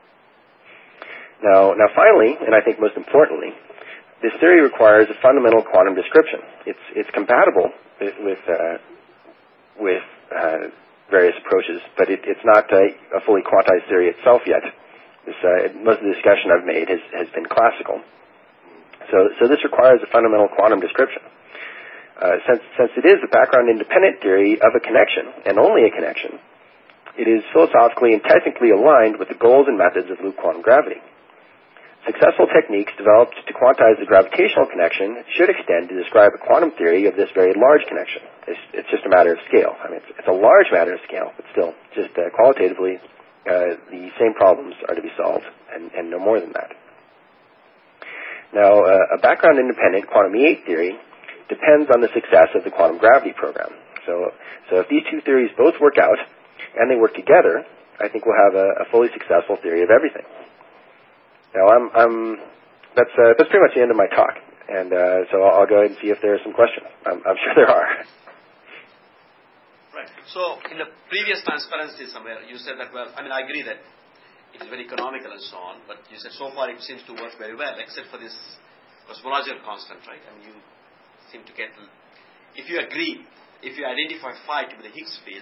Speaker 2: Now, now finally, and I think most importantly, this theory requires a fundamental quantum description. It's, it's compatible with, with, uh, with uh, various approaches, but it, it's not a, a fully quantized theory itself yet. This, uh, most of the discussion I've made has, has been classical. So, so this requires a fundamental quantum description. Uh, since, since it is the background-independent theory of a connection, and only a connection, it is philosophically and technically aligned with the goals and methods of loop quantum gravity. Successful techniques developed to quantize the gravitational connection should extend to describe a quantum theory of this very large connection. It's, it's just a matter of scale. I mean, it's, it's a large matter of scale, but still, just uh, qualitatively, uh, the same problems are to be solved, and, and no more than that. Now, uh, a background-independent quantum E eight theory depends on the success of the quantum gravity program. So, so if these two theories both work out, and they work together, I think we'll have a, a fully successful theory of everything. Now, I'm, I'm that's uh, that's pretty much the end of my talk, and uh, so I'll, I'll go ahead and see if there are some questions. I'm, I'm sure there are.
Speaker 3: Right. So, in the previous transparency somewhere, you said that, well, I mean, I agree that it is very economical and so on, but you said so far it seems to work very well, except for this cosmological constant, right? I mean, you seem to get, if you agree, if you identify phi to be the Higgs field,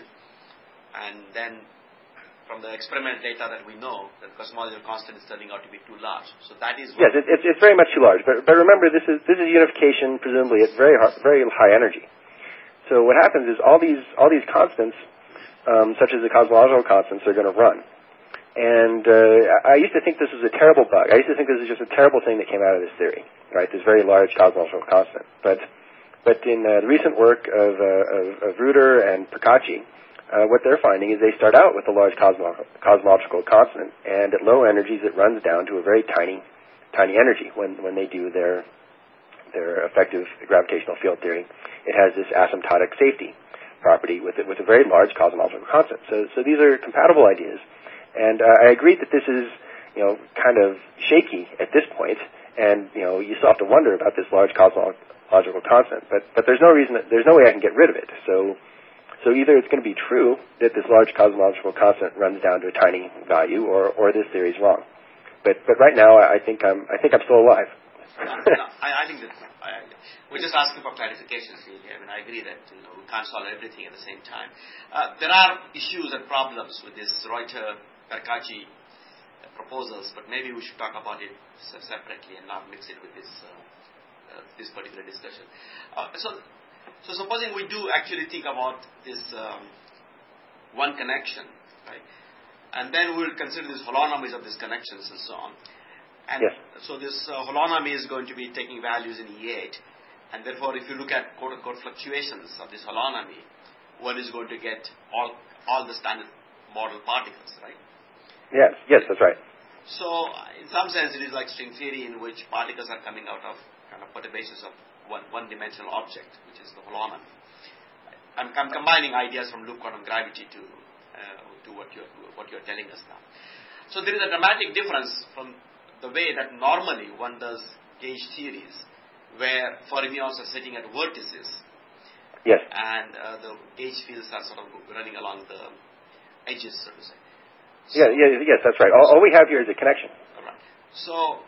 Speaker 3: and then from the experimental data that we know, that the cosmological constant is turning out to be too large. So that is
Speaker 2: yes, it, it's, it's very much too large. But, but remember, this is this is unification, presumably at very hard, very high energy. So what happens is all these all these constants, um, such as the cosmological constants, are going to run. And uh, I used to think this was a terrible bug. I used to think this was just a terrible thing that came out of this theory, right? This very large cosmological constant. But but in uh, the recent work of, uh, of, of Reuter and Prakachi, uh, what they're finding is they start out with a large cosmo- cosmological constant, and at low energies it runs down to a very tiny tiny energy when, when they do their their effective gravitational field theory. It has this asymptotic safety property with it, with a very large cosmological constant. So so these are compatible ideas. And uh, I agree that this is, you know, kind of shaky at this point, and you know, you still have to wonder about this large cosmological constant. But but there's no reason, that, there's no way I can get rid of it. So so either it's going to be true that this large cosmological constant runs down to a tiny value, or or this theory is wrong. But but right now, I think I'm I think I'm still alive.
Speaker 3: no, no, I, I think that I, we're just asking for clarifications really. I mean, I agree that you know we can't solve everything at the same time. Uh, there are issues and problems with this Reuter Prakachi uh, proposals, but maybe we should talk about it separately and not mix it with this uh, uh, this particular discussion. Uh, so, so supposing we do actually think about this um, one connection, right? And then we'll consider these holonomies of these connections and so on. And
Speaker 2: yes.
Speaker 3: so this uh, holonomy is going to be taking values in E eight, and therefore, if you look at quote-unquote fluctuations of this holonomy, one is going to get all all the standard model particles, right?
Speaker 2: Yes, yes, that's right.
Speaker 3: So, in some sense, it is like string theory in which particles are coming out of kind of perturbations of one, one-dimensional object, which is the holonomy. I'm, I'm combining ideas from loop quantum gravity to uh, to what you're what you're telling us now. So there is a dramatic difference from the way that normally one does gauge theories, where fermions are sitting at vertices,
Speaker 2: yes,
Speaker 3: and uh, the gauge fields are sort of running along the edges, so to say.
Speaker 2: So, yeah, yeah, yes, that's right. All, all we have here is a connection.
Speaker 3: All right. So,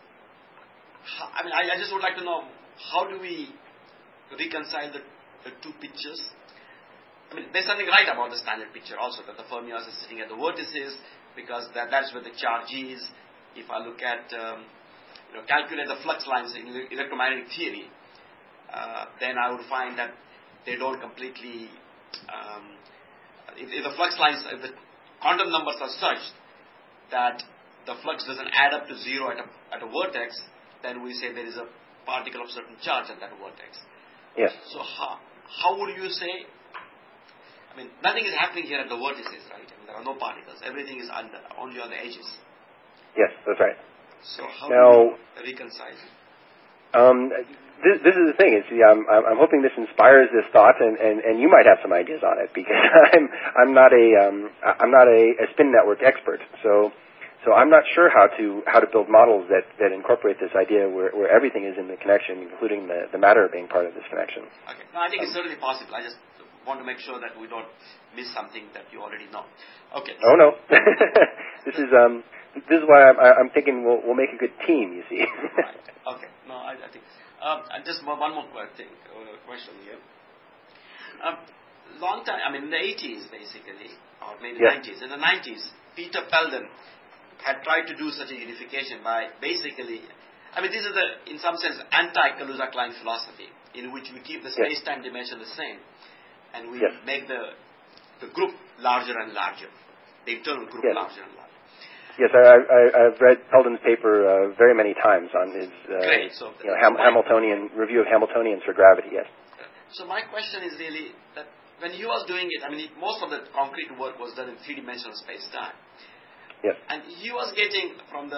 Speaker 3: I mean, I, I just would like to know, how do we reconcile the, the two pictures? I mean, there's something right about the standard picture also, that the fermions are sitting at the vertices, because that, that's where the charge is. If I look at, um, you know, calculate the flux lines in electromagnetic theory, uh, then I would find that they don't completely, um, if, if the flux lines, if the quantum numbers are such that the flux doesn't add up to zero at a, at a vertex, then we say there is a particle of certain charge at that vertex.
Speaker 2: Yes.
Speaker 3: So how, how would you say, I mean, nothing is happening here at the vertices, right? I mean, there are no particles. Everything is under, only on the edges.
Speaker 2: Yes, that's right.
Speaker 3: So how
Speaker 2: now,
Speaker 3: do we reconcile?
Speaker 2: Um, this, this is the thing. Is see, I'm, I'm hoping this inspires this thought, and, and, and you might have some ideas on it, because I'm I'm not a um, I'm not a, a spin network expert. So so I'm not sure how to how to build models that, that incorporate this idea where, where everything is in the connection, including the, the matter being part of this connection.
Speaker 3: Okay. No, I think um, it's certainly possible. I just want to make sure that we don't miss something that you already know. Okay.
Speaker 2: Oh no. This is um. This is why I'm, I'm thinking we'll, we'll make a good team, you see.
Speaker 3: Right. Okay. No, I, I think. Um, and just one more thing, uh, question here. Um, long time, I mean, in the eighties, basically, or maybe
Speaker 2: yeah.
Speaker 3: nineties. In the nineties, Peter Pelden had tried to do such a unification by basically, I mean, this is the, in some sense, anti-Kaluza-Klein philosophy, in which we keep the space-time yes. dimension the same, and we
Speaker 2: yes.
Speaker 3: make the the group larger and larger, the internal group
Speaker 2: yes.
Speaker 3: larger and larger.
Speaker 2: Yes, I, I, I've read Pelden's paper uh, very many times on his uh,
Speaker 3: Great. So
Speaker 2: you know, Ham- Hamiltonian review of Hamiltonians for gravity. Yes.
Speaker 3: So my question is really that when he was doing it, I mean, most of the concrete work was done in three-dimensional space-time.
Speaker 2: Yes.
Speaker 3: And he was getting from the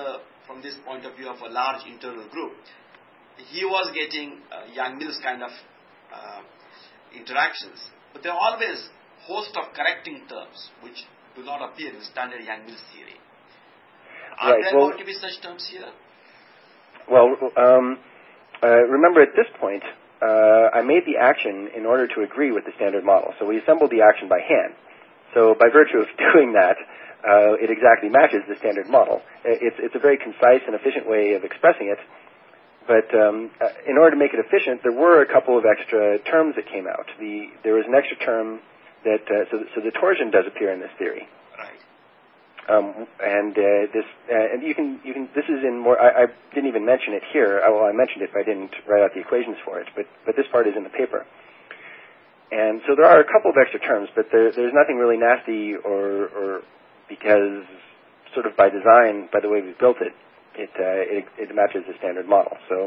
Speaker 3: from this point of view of a large internal group, he was getting uh, Yang-Mills kind of uh, interactions. But there are always host of correcting terms which do not appear in standard Yang-Mills theory. Are
Speaker 2: right.
Speaker 3: there
Speaker 2: well,
Speaker 3: going to be such terms here?
Speaker 2: Well, um, uh, remember at this point, uh, I made the action in order to agree with the standard model. So we assembled the action by hand. So by virtue of doing that, uh, it exactly matches the standard model. It's, it's a very concise and efficient way of expressing it. But um, uh, in order to make it efficient, there were a couple of extra terms that came out. The, there was an extra term that, uh, so, so the torsion does appear in this theory.
Speaker 3: Right.
Speaker 2: Um, and uh, this, uh, and you can, you can. This is in more. I, I didn't even mention it here. I, well, I mentioned it, but I didn't write out the equations for it. But, but this part is in the paper. And so there are a couple of extra terms, but there, there's nothing really nasty, or, or because sort of by design, by the way we built it, it, uh, it, it matches the standard model. So,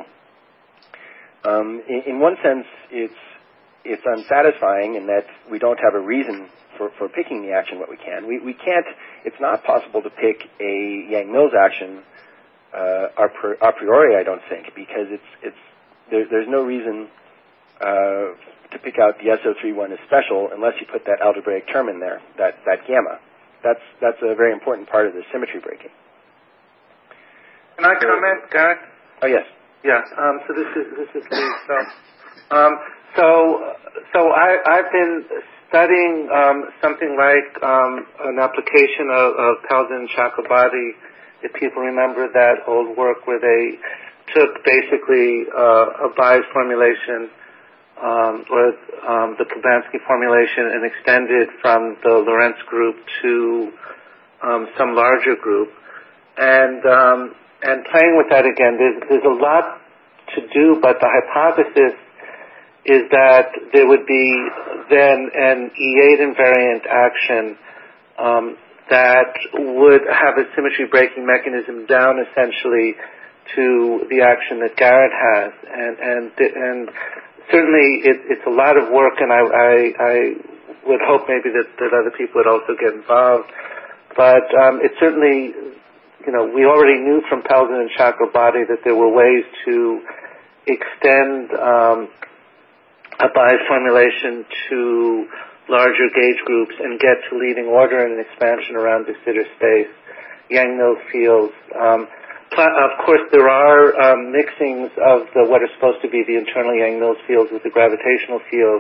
Speaker 2: um, in, in one sense, it's it's unsatisfying in that we don't have a reason for, for picking the action what we can. We, we can't, it's not possible to pick a Yang-Mills action uh, a priori, I don't think, because it's, it's, there, there's no reason uh, to pick out the S O three one as special unless you put that algebraic term in there, that, that gamma. That's, that's a very important part of the symmetry breaking.
Speaker 1: Can I comment, Garrett?
Speaker 2: Oh, yes.
Speaker 1: Yes. Um, so this is, this is Lee. So, um, So, so I, I've been studying um, something like um, an application of, of Pelzin and Chakrabarty. If people remember that old work where they took basically uh, a bias formulation um, or um, the Kubansky formulation and extended from the Lorentz group to um, some larger group, and um, and playing with that again. There's, there's a lot to do, but the hypothesis is that there would be then an E eight invariant action um, that would have a symmetry breaking mechanism down essentially to the action that Garrett has, and and and certainly it, it's a lot of work, and I, I, I would hope maybe that, that other people would also get involved, but um, it certainly, you know, we already knew from Pelzin and Chakrabarty that there were ways to extend um, a bias formulation to larger gauge groups and get to leading order and an expansion around de Sitter space, Yang-Mills fields. Um, pl- of course, there are um, mixings of the, what are supposed to be the internal Yang-Mills fields with the gravitational fields,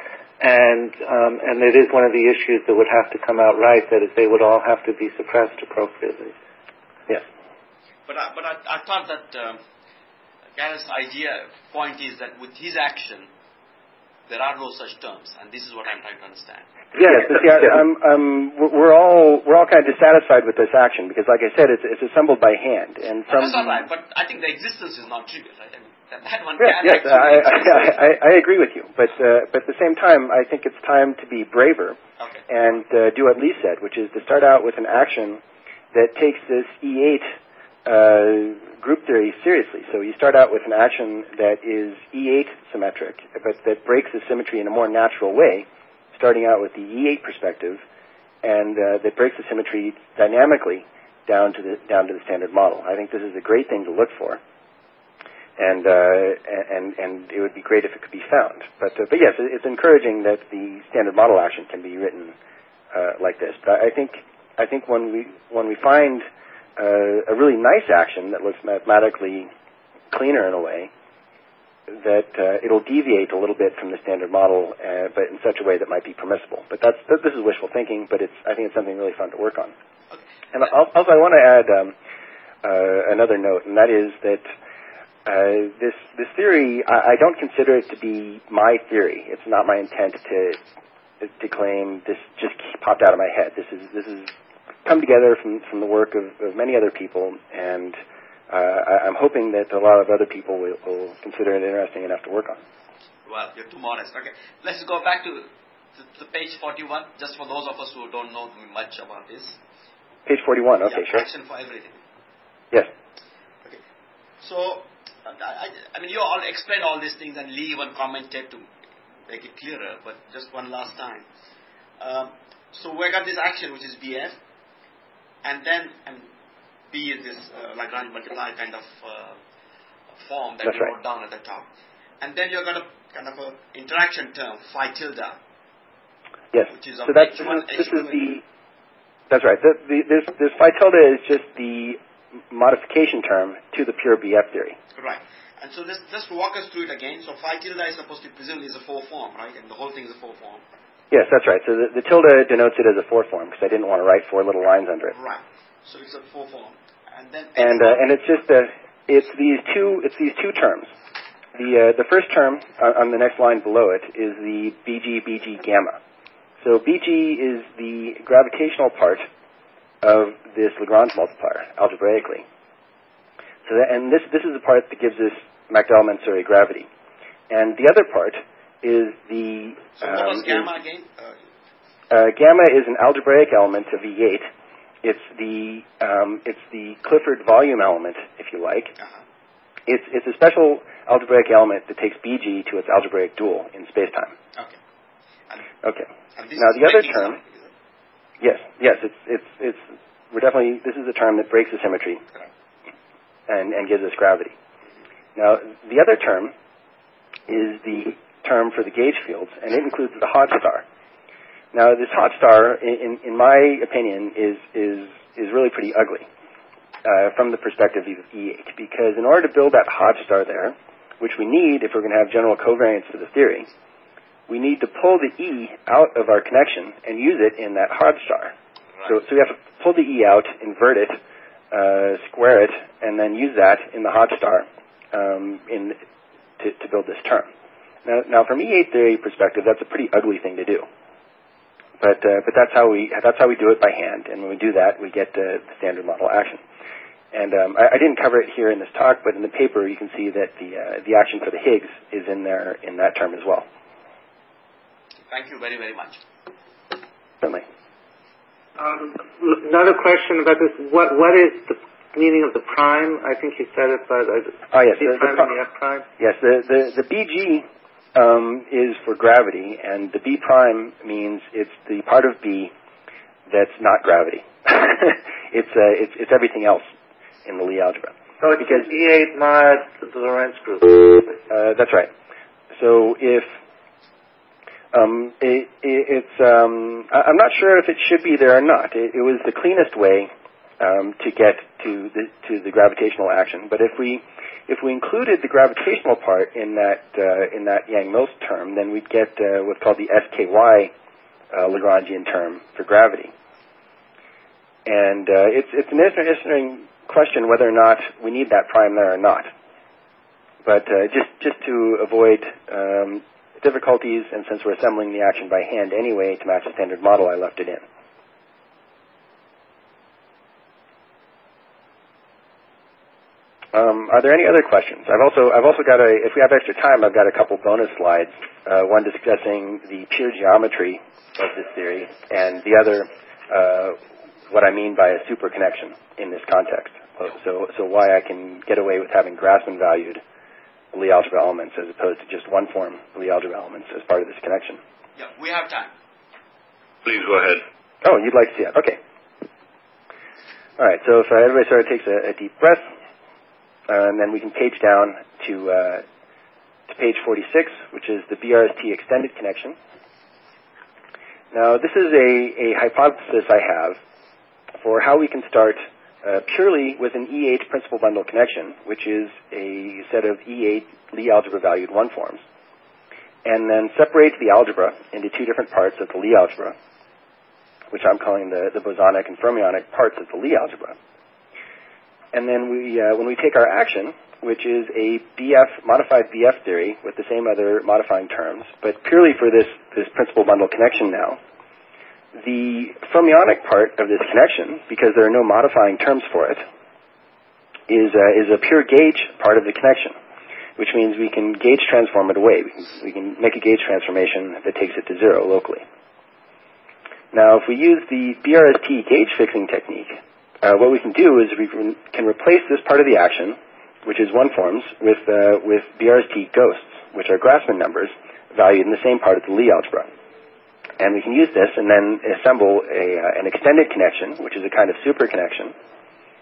Speaker 1: and um, and it is one of the issues that would have to come out right, that is, they would all have to be suppressed appropriately.
Speaker 2: Yes.
Speaker 3: But I, but I, I thought that um, Garrett's idea point is that with his action, there are no such terms, and this is what I'm trying to understand.
Speaker 2: Yes, see, I, I'm, I'm, we're all we're all kind of dissatisfied with this action because, like I said, it's, it's assembled by hand, and from
Speaker 3: that's all right. But I think the existence is not trivial, right? I mean, that, that one
Speaker 2: yes,
Speaker 3: can
Speaker 2: yes, I, I, I, I agree with you, but uh, but at the same time, I think it's time to be braver
Speaker 3: okay.
Speaker 2: and uh, do what Lee said, which is to start out with an action that takes this E eight uh, group theory seriously. So you start out with an action that is E eight symmetric, but that breaks the symmetry in a more natural way, starting out with the E eight perspective, and uh, that breaks the symmetry dynamically down to the down to the standard model. I think this is a great thing to look for, and uh, and and it would be great if it could be found. But uh, but yes, it's encouraging that the standard model action can be written uh, like this. But I think I think when we when we find Uh, a really nice action that looks mathematically cleaner in a way, that uh, it'll deviate a little bit from the standard model, uh, but in such a way that might be permissible. But that's this is wishful thinking, but it's I think it's something really fun to work on.
Speaker 3: Okay.
Speaker 2: And also, I want to add um, uh, another note, and that is that uh, this this theory I, I don't consider it to be my theory. It's not my intent to to claim this just popped out of my head. This is this is come together from, from the work of, of many other people, and uh, I, I'm hoping that a lot of other people will, will consider it interesting enough to work on.
Speaker 3: Well, you're too modest. Okay, let's go back to, to, to page forty-one, just for those of us who don't know much about this.
Speaker 2: Page forty-one, okay,
Speaker 3: yeah,
Speaker 2: sure.
Speaker 3: Action for everything.
Speaker 2: Yes.
Speaker 3: Okay, so, I, I mean, you all explained all these things, and Lee even commented to make it clearer, but just one last time. Um, so we got this action, which is B F, and then and P is this uh, Lagrange multiplier kind of uh, form that
Speaker 2: That's
Speaker 3: you
Speaker 2: right.
Speaker 3: wrote down at the top. And then you've got a kind of a interaction term, phi tilde.
Speaker 2: Yes.
Speaker 3: Which is
Speaker 2: so that's,
Speaker 3: H one,
Speaker 2: this, is, this
Speaker 3: H two,
Speaker 2: is the, that's right. The, the, this, this phi tilde is just the modification term to the pure B F theory.
Speaker 3: Right. And so this, just walk us through it again. So phi tilde is supposed to presumably is a four form, right? And the whole thing is a four form.
Speaker 2: Yes, that's right. So the, the tilde denotes it as a four form because I didn't want to write four little lines under it.
Speaker 3: Right. So it's a four form. And then
Speaker 2: and uh, and it's just a, it's these two it's these two terms. The uh, the first term uh, on the next line below it is the B G B G gamma. So B G is the gravitational part of this Lagrange multiplier algebraically. So that, and this this is the part that gives us Mcdowell-Mansouri gravity. And the other part is the
Speaker 3: so what was
Speaker 2: um,
Speaker 3: gamma
Speaker 2: is,
Speaker 3: again? Uh,
Speaker 2: uh, gamma is an algebraic element of E eight. It's the um, it's the Clifford volume element, if you like.
Speaker 3: uh-huh.
Speaker 2: It's it's a special algebraic element that takes B G to its algebraic dual in spacetime.
Speaker 3: Okay. And,
Speaker 2: Okay.
Speaker 3: and this
Speaker 2: Now
Speaker 3: is
Speaker 2: the other
Speaker 3: breaking
Speaker 2: term,
Speaker 3: symmetry.
Speaker 2: yes, yes, it's it's it's we're definitely this is a term that breaks the symmetry
Speaker 3: Correct.
Speaker 2: and and gives us gravity. Now the other term is the term for the gauge fields, and it includes the Hodge star. Now, this Hodge star, in, in my opinion, is is is really pretty ugly uh, from the perspective of E eight, because in order to build that Hodge star there, which we need if we're going to have general covariance to the theory, we need to pull the E out of our connection and use it in that Hodge star.
Speaker 3: Right.
Speaker 2: So, so we have to pull the E out, invert it, uh, square it, and then use that in the Hodge star um, in to, to build this term. Now, now, from E eight theory perspective, that's a pretty ugly thing to do. But uh, but that's how we that's how we do it by hand, and when we do that, we get uh, the standard model action. And um, I, I didn't cover it here in this talk, but in the paper you can see that the uh, the action for the Higgs is in there in that term as well.
Speaker 3: Thank you very very much.
Speaker 2: Certainly.
Speaker 1: Um, another question about this: what what is the meaning of the prime? I think you said it, but uh,
Speaker 2: oh yes,
Speaker 1: B
Speaker 2: the,
Speaker 1: prime
Speaker 2: the,
Speaker 1: and the F prime.
Speaker 2: Yes, the the, the B G. Um, is for gravity, and the B prime means it's the part of B that's not gravity. it's, uh, it's it's everything else in the Lie algebra.
Speaker 1: So it's because E eight mod the Lorentz group.
Speaker 2: Uh, that's right. So if um, it, it, it's, um, I'm not sure if it should be there or not. It, it was the cleanest way um, to get to the to the gravitational action, but if we If we included the gravitational part in that uh, in that Yang-Mills term, then we'd get uh, what's called the S K Y uh, Lagrangian term for gravity. And uh, it's it's an interesting question whether or not we need that prime there or not. But uh, just just to avoid um, difficulties, and since we're assembling the action by hand anyway to match the standard model, I left it in. Um, are there any other questions? I've also I've also got a if we have extra time, I've got a couple bonus slides. Uh, one discussing the pure geometry of this theory, and the other uh, what I mean by a super connection in this context. So so why I can get away with having Grassmann valued Lie algebra elements as opposed to just one form Lie algebra elements as part of this connection.
Speaker 3: Yeah, we have time.
Speaker 4: Please go ahead.
Speaker 2: Oh, you'd like to see it? Okay. All right. So if uh, everybody sort of takes a, a deep breath. Uh, and then we can page down to uh, to page forty-six, which is the B R S T extended connection. Now, this is a, a hypothesis I have for how we can start uh, purely with an E eight principal bundle connection, which is a set of E eight Lie algebra valued one forms, and then separate the algebra into two different parts of the Lie algebra, which I'm calling the, the bosonic and fermionic parts of the Lie algebra. And then we, uh, when we take our action, which is a B F, modified B F theory with the same other modifying terms, but purely for this, this principal bundle connection now, the fermionic part of this connection, because there are no modifying terms for it, is, uh, is a pure gauge part of the connection, which means we can gauge transform it away. We can, we can make a gauge transformation that takes it to zero locally. Now, if we use the B R S T gauge fixing technique, Uh, what we can do is we can replace this part of the action, which is one forms, with uh, with B R S T ghosts, which are Grassmann numbers valued in the same part of the Lie algebra. And we can use this and then assemble a, uh, an extended connection, which is a kind of super connection,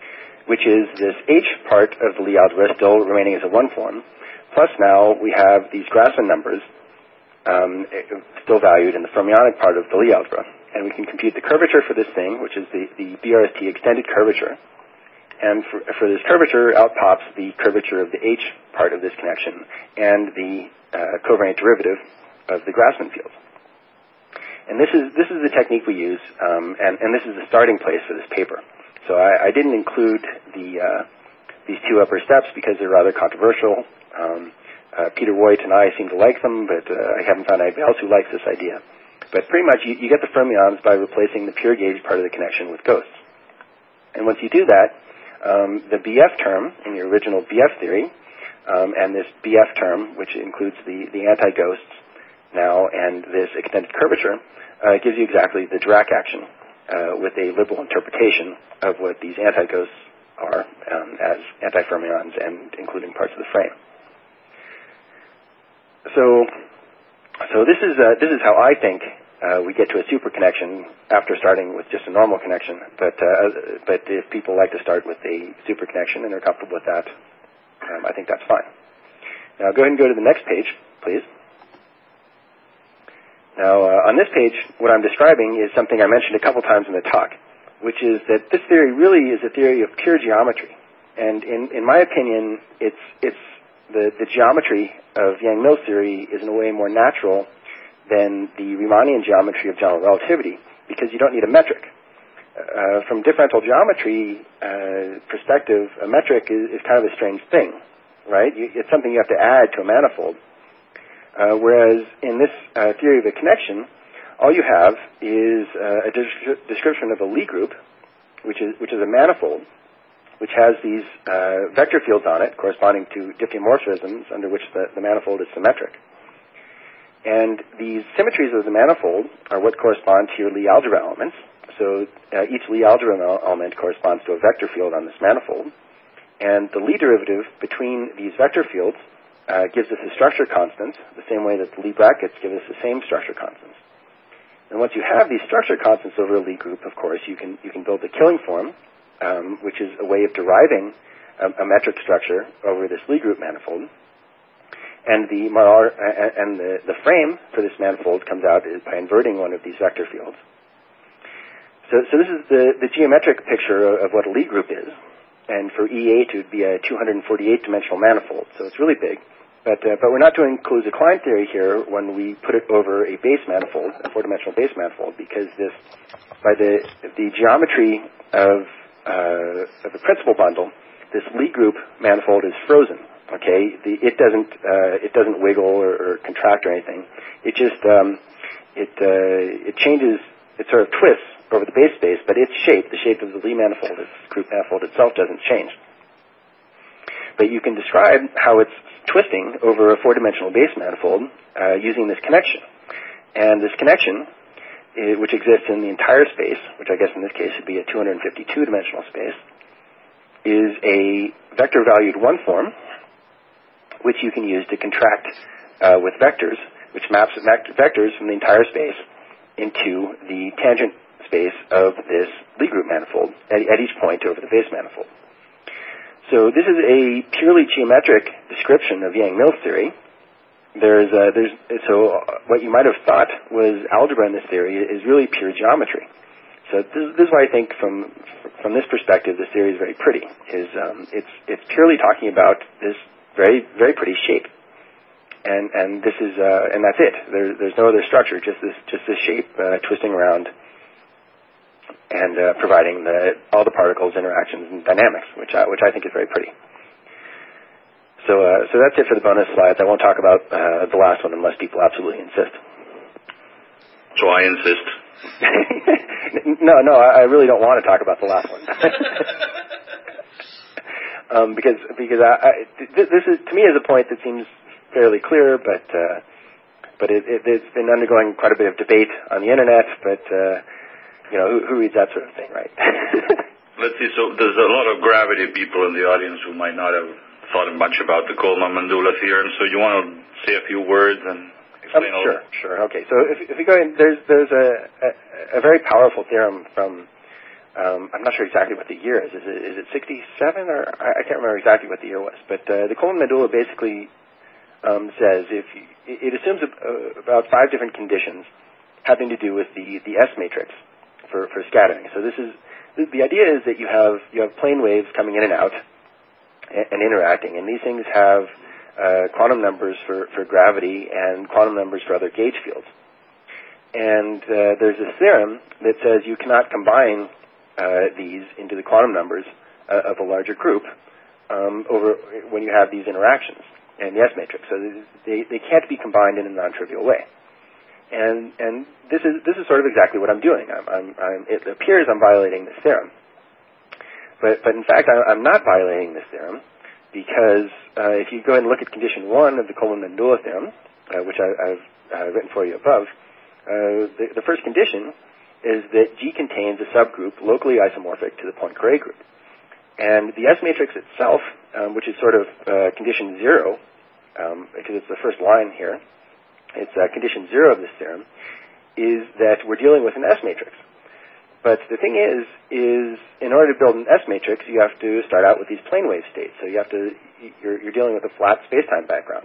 Speaker 2: which is this H part of the Lie algebra still remaining as a one form, plus now we have these Grassmann numbers um, still valued in the fermionic part of the Lie algebra. And we can compute the curvature for this thing, which is the, the B R S T extended curvature. And for, for this curvature, out pops the curvature of the H part of this connection and the uh, covariant derivative of the Grassmann field. And this is this is the technique we use, um, and, and this is the starting place for this paper. So I, I didn't include the uh, these two upper steps because they're rather controversial. Um, uh, Peter Voigt and I seem to like them, but uh, I haven't found anybody else who likes this idea. But pretty much you, you get the fermions by replacing the pure gauge part of the connection with ghosts. And once you do that, um, the B F term in your original B F theory, um, and this B F term, which includes the, the anti-ghosts now and this extended curvature, uh, gives you exactly the Dirac action uh, with a liberal interpretation of what these anti-ghosts are um, as anti-fermions and including parts of the frame. So, so this is uh, this is how I think uh, we get to a super connection after starting with just a normal connection. But uh, but if people like to start with a super connection and they're comfortable with that, um, I think that's fine. Now go ahead and go to the next page, please. Now uh, on this page, what I'm describing is something I mentioned a couple times in the talk, which is that this theory really is a theory of pure geometry. And in, in my opinion, it's it's the, the geometry of Yang-Mills theory is in a way more natural than the Riemannian geometry of general relativity, because you don't need a metric. Uh, from differential geometry uh, perspective, a metric is, is kind of a strange thing, right? You, it's something you have to add to a manifold. Uh, whereas in this uh, theory of a connection, all you have is uh, a de- description of a Lie group, which is which is a manifold, which has these uh, vector fields on it corresponding to diffeomorphisms under which the, the manifold is symmetric. And these symmetries of the manifold are what correspond to your Lie algebra elements. So uh, each Lie algebra element corresponds to a vector field on this manifold. And the Lie derivative between these vector fields uh, gives us a structure constant, the same way that the Lie brackets give us the same structure constants. And once you have these structure constants over a Lie group, of course, you can you can build the Killing form, um, which is a way of deriving a, a metric structure over this Lie group manifold. And the Maillard, and the, the frame for this manifold comes out by inverting one of these vector fields. So, so this is the, the geometric picture of what a Lie group is. And for E eight, it would be a two hundred forty-eight dimensional manifold. So it's really big. But, uh, but we're not doing Kaluza-Klein theory here when we put it over a base manifold, a four-dimensional base manifold, because this, by the the geometry of uh, of the principal bundle, this Lie group manifold is frozen. Okay, the, it doesn't uh, it doesn't wiggle or, or contract or anything. It just um, it uh, it changes. It sort of twists over the base space, but its shape, the shape of the Lie manifold, its group manifold itself, doesn't change. But you can describe how it's twisting over a four-dimensional base manifold uh, using this connection. And this connection, uh, which exists in the entire space, which I guess in this case would be a two hundred fifty-two dimensional space, is a vector-valued one form, which you can use to contract uh, with vectors, which maps vectors from the entire space into the tangent space of this Lie group manifold at, at each point over the base manifold. So this is a purely geometric description of Yang-Mills theory. There's, uh, there's, so what you might have thought was algebra in this theory is really pure geometry. So this, this is why I think from from this perspective, this theory is very pretty. Is um, it's it's purely talking about this very very pretty shape, and and this is uh, and that's it. There, there's no other structure, just this just this shape uh, twisting around and uh, providing the, all the particles, interactions, and dynamics, which I, which I think is very pretty. So uh, so that's it for the bonus slides. I won't talk about uh, the last one unless people absolutely insist.
Speaker 4: So I insist.
Speaker 2: no, no, I really don't want to talk about the last one. um, because because I, I, this is to me is a point that seems fairly clear, but uh, but it, it, it's been undergoing quite a bit of debate on the internet. But uh, you know, who, who reads that sort of thing, right?
Speaker 4: Let's see. So there's a lot of gravity people in the audience who might not have thought much about the Coleman-Mandula theorem. So you want to say a few words and explain
Speaker 2: um,
Speaker 4: all
Speaker 2: sure,
Speaker 4: that?
Speaker 2: Sure. Okay. So if, if we go in, there's there's a, a, a very powerful theorem from Um, I'm not sure exactly what the year is. Is it, is it sixty-seven? Or I, I can't remember exactly what the year was. But uh, the Coleman Mandula basically um, says if you, it assumes uh, about five different conditions having to do with the, the S matrix for, for scattering. So this is the, the idea is that you have you have plane waves coming in and out and, and interacting, and these things have uh, quantum numbers for, for gravity and quantum numbers for other gauge fields. And uh, there's a theorem that says you cannot combine uh, these into the quantum numbers uh, of a larger group um, over when you have these interactions in the S matrix. So they, they can't be combined in a non-trivial way. And and this is this is sort of exactly what I'm doing. I'm, I'm, I'm, it appears I'm violating this theorem, but but in fact I, I'm not violating this theorem because uh, if you go ahead and look at condition one of the Coleman-Mandula theorem, uh, which I, I've uh, written for you above. Uh, the, the first condition is that G contains a subgroup locally isomorphic to the Poincare group. And the S matrix itself, um, which is sort of uh, condition zero, um, because it's the first line here, it's uh, condition zero of this theorem, is that we're dealing with an S matrix. But the thing is, is in order to build an S matrix, you have to start out with these plane wave states. So you have to, you're, you're dealing with a flat space-time background.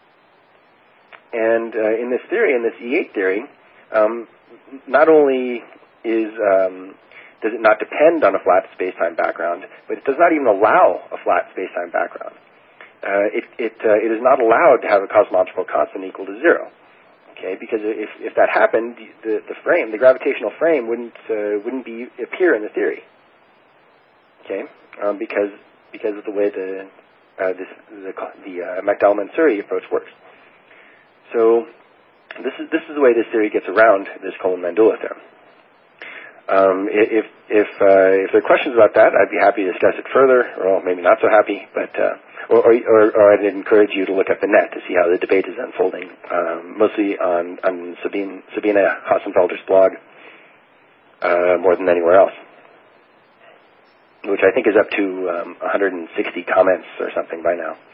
Speaker 2: And uh, in this theory, in this E eight theory, Um, not only is um, does it not depend on a flat space-time background, but it does not even allow a flat space-time background. Uh, it it, uh, it is not allowed to have a cosmological constant equal to zero. Okay, because if if that happened, the the frame, the gravitational frame, wouldn't uh, wouldn't be appear in the theory. Okay, um, because because of the way the uh, this the the uh, McDowell-Mansuri approach works. So. This is this is the way this theory gets around this Coleman-Mandula theorem. Um, if if uh, if there are questions about that, I'd be happy to discuss it further, or maybe not so happy. But uh, or, or or I'd encourage you to look at the net to see how the debate is unfolding, um, mostly on on Sabine Sabine Hassenfelder's blog, uh, more than anywhere else, which I think is up to um, one hundred sixty comments or something by now.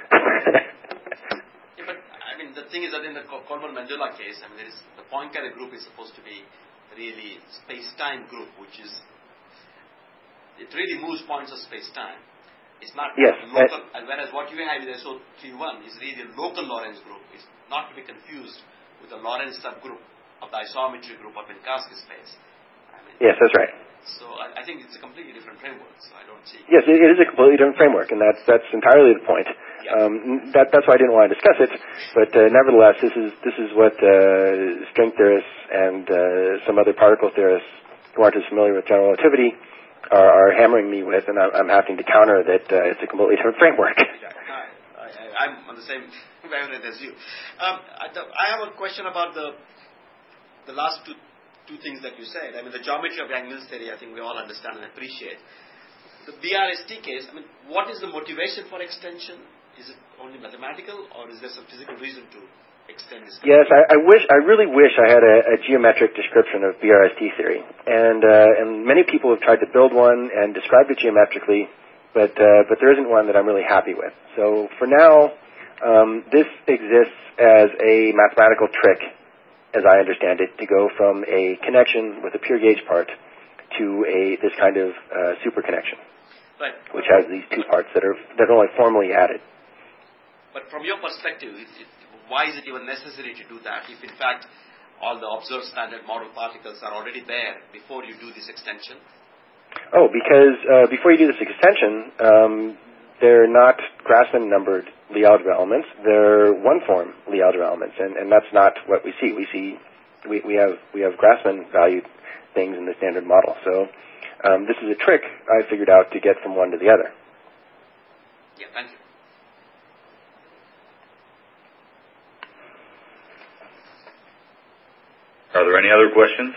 Speaker 3: The thing is that in the Coleman-Mandula case, I mean, there is, the Poincare group is supposed to be really space-time group, which is, it really moves points of space-time. It's not
Speaker 2: yes,
Speaker 3: local, and whereas what you have in S O three one is really a local Lorentz group. It's not to be confused with the Lorentz subgroup of the isometry group of Minkowski space. I mean,
Speaker 2: yes, that's right.
Speaker 3: So I, I think it's a completely different framework, so I don't see...
Speaker 2: Yes, it, it is a completely different framework, and that's that's entirely the point.
Speaker 3: Yeah.
Speaker 2: Um, that, that's why I didn't want to discuss it, but uh, nevertheless, this is this is what uh, string theorists and uh, some other particle theorists who aren't as familiar with general relativity are, are hammering me with, and I'm, I'm having to counter that uh, it's a completely different framework.
Speaker 3: Yeah, I, I, I'm on the same wavelength as you. Um, I, I have a question about the the last two two things that you said. I mean, the geometry of Yang-Mills theory, I think we all understand and appreciate. The B R S T case, I mean, what is the motivation for extension? Is it only mathematical, or is there some physical reason to extend this?
Speaker 2: Yes, I, I wish, I really wish I had a, a geometric description of B R S T theory, and uh, and many people have tried to build one and described it geometrically, but uh, but there isn't one that I'm really happy with. So for now, um, this exists as a mathematical trick, as I understand it, to go from a connection with a pure gauge part to a this kind of uh, super connection,
Speaker 3: right,
Speaker 2: which has these two parts that are that are only formally added.
Speaker 3: But from your perspective, it, it, why is it even necessary to do that if, in fact, all the observed standard model particles are already there before you do this extension?
Speaker 2: Oh, because uh, before you do this extension, um, they're not Grassmann-numbered Lie algebra elements. They're one-form Lie algebra elements, and, and that's not what we see. We see we, we have we have Grassmann-valued things in the standard model. So um, this is a trick I figured out to get from one to the other.
Speaker 3: Yeah, thank you.
Speaker 4: Are there any other questions?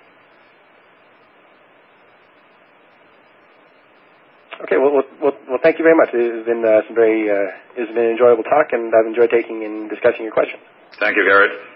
Speaker 2: Okay, well, well, well, well thank you very much. It has been uh, some very, uh, it has been an enjoyable talk, and I've enjoyed taking and discussing your questions.
Speaker 4: Thank you, Garrett.